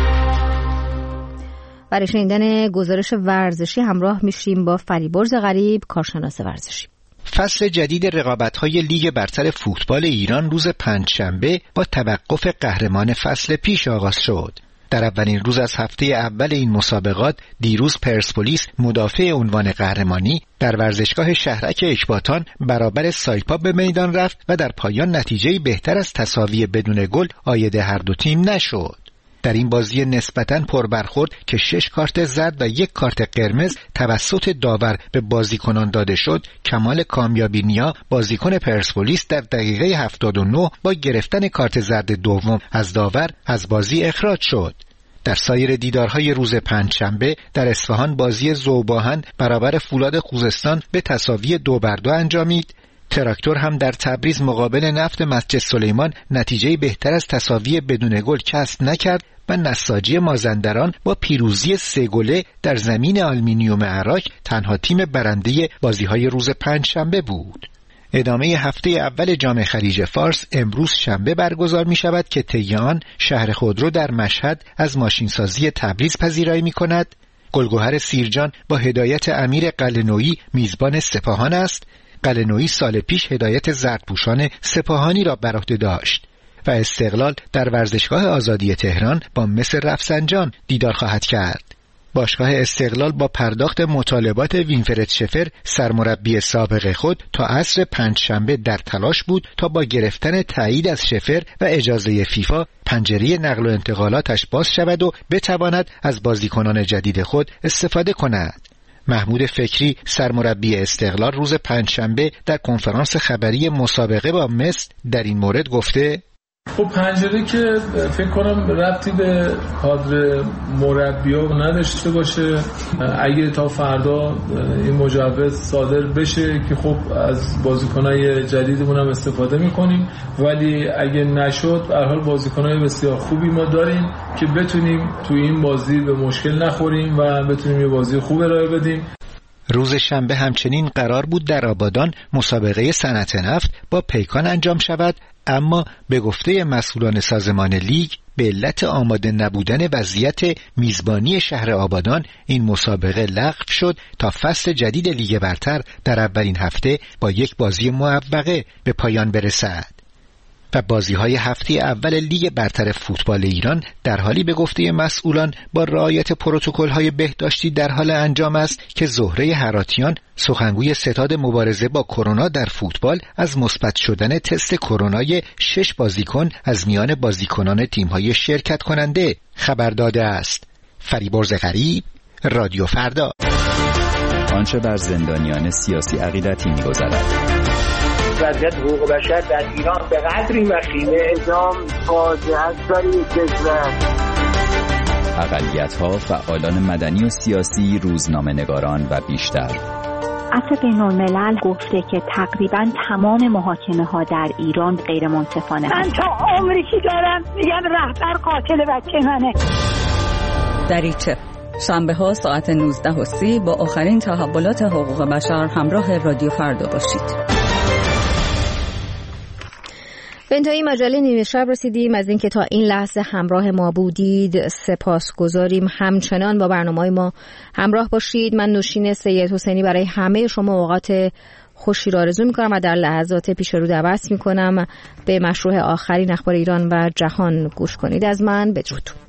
برای شنیدن گزارش ورزشی همراه میشیم با فریبرز غریب، کارشناس ورزشی. فصل جدید رقابت‌های لیگ برتر فوتبال ایران روز پنجشنبه با توقف قهرمان فصل پیش آغاز شد. در اولین روز از هفته اول این مسابقات دیروز پرسپولیس مدافع عنوان قهرمانی در ورزشگاه شهرک اکباتان برابر سایپا به میدان رفت و در پایان نتیجه‌ای بهتر از تساوی بدون گل عاید هر دو تیم نشد. در این بازی نسبتاً پربرخورد که شش کارت زرد و یک کارت قرمز توسط داور به بازیکنان داده شد، کمال کامیابی نیا بازیکن پرسپولیس در دقیقه هفتاد و نه با گرفتن کارت زرد دوم از داور از بازی اخراج شد. در سایر دیدارهای روز پنجشنبه در اصفهان بازی ذوباهن برابر فولاد خوزستان به تساوی دو بر دو انجامید. تراکتور هم در تبریز مقابل نفت مسجد سلیمان نتیجه بهتر از تساوی بدون گل کسب نکرد و نساجی مازندران با پیروزی سه گله در زمین آلومینیوم عراق تنها تیم برنده بازی‌های روز پنجشنبه بود. ادامه هفته اول جام خلیج فارس امروز شنبه برگزار می شود که طی آن شهر خودرو در مشهد از ماشینسازی تبریز پذیرایی می کند. گلگهر سیرجان با هدایت امیر قلعه‌نویی میزبان سپاهان است. قلعه‌نویی سال پیش هدایت زردپوشان سپاهانی را بر عهده داشت و استقلال در ورزشگاه آزادی تهران با مصر رفسنجان دیدار خواهد کرد. باشگاه استقلال با پرداخت مطالبات وینفرد شفر سرمربی سابق خود تا عصر پنجشنبه در تلاش بود تا با گرفتن تایید از شفر و اجازه فیفا پنجره نقل و انتقالاتش باز شود و بتواند از بازیکنان جدید خود استفاده کند. محمود فکری سرمربی استقلال روز پنجشنبه در کنفرانس خبری مسابقه با مصر در این مورد گفته: خب پنجره که فکر کنم ربطی به کادر مربی‌ها نداشته باشه. اگه تا فردا این مجوز صادر بشه که خب از بازیکنای جدیدمون هم استفاده می‌کنیم، ولی اگه نشد به هر حال بازیکنای بسیار خوبی ما داریم که بتونیم تو این بازی به مشکل نخوریم و بتونیم یه بازی خوب ارائه بدیم. روز شنبه همچنین قرار بود در آبادان مسابقه صنعت نفت با پیکان انجام شود، اما به گفته مسئولان سازمان لیگ به علت آماده نبودن وضعیت میزبانی شهر آبادان این مسابقه لغو شد تا فصل جدید لیگ برتر در اولین هفته با یک بازی موفقه به پایان برسد. و بازی‌های هفته اول لیگ برتر فوتبال ایران در حالی به گفته مسئولان با رعایت پروتکل‌های بهداشتی در حال انجام است که زهره هراتیان، سخنگوی ستاد مبارزه با کرونا در فوتبال، از مثبت شدن تست کرونای شش بازیکن از میان بازیکنان تیم‌های شرکت کننده خبر داده است. فریبرز غریب، رادیو فردا. آنچه بر زندانیان سیاسی عقیدتی می‌گذرد. وضعیت حقوق بشر در ایران به قدری وخیمه، اعدام فاجعه است در این کشور. اقلیت‌ها، فعالان مدنی و سیاسی، روزنامه‌نگاران و بیشتر. عفو بین‌الملل گفته که تقریباً تمام محاکمه‌ها در ایران غیر منصفانه. من تا عمری که دارم میگم رهبر قاتل بچه منه. دریچه شنبه ها ساعت نوزده و سی با آخرین تحولات حقوق بشر همراه رادیو فردا باشید. به انتهای مجله نیمه شب رسیدیم. از اینکه تا این لحظه همراه ما بودید سپاسگزاریم. همچنان با برنامه‌های ما همراه باشید. من نوشین سید حسینی برای همه شما اوقات خوشی را آرزو می‌کنم و در لحظات پیش رو دعوت می‌کنم به مشروع آخرین اخبار ایران و جهان گوش کنید. از من بدرود.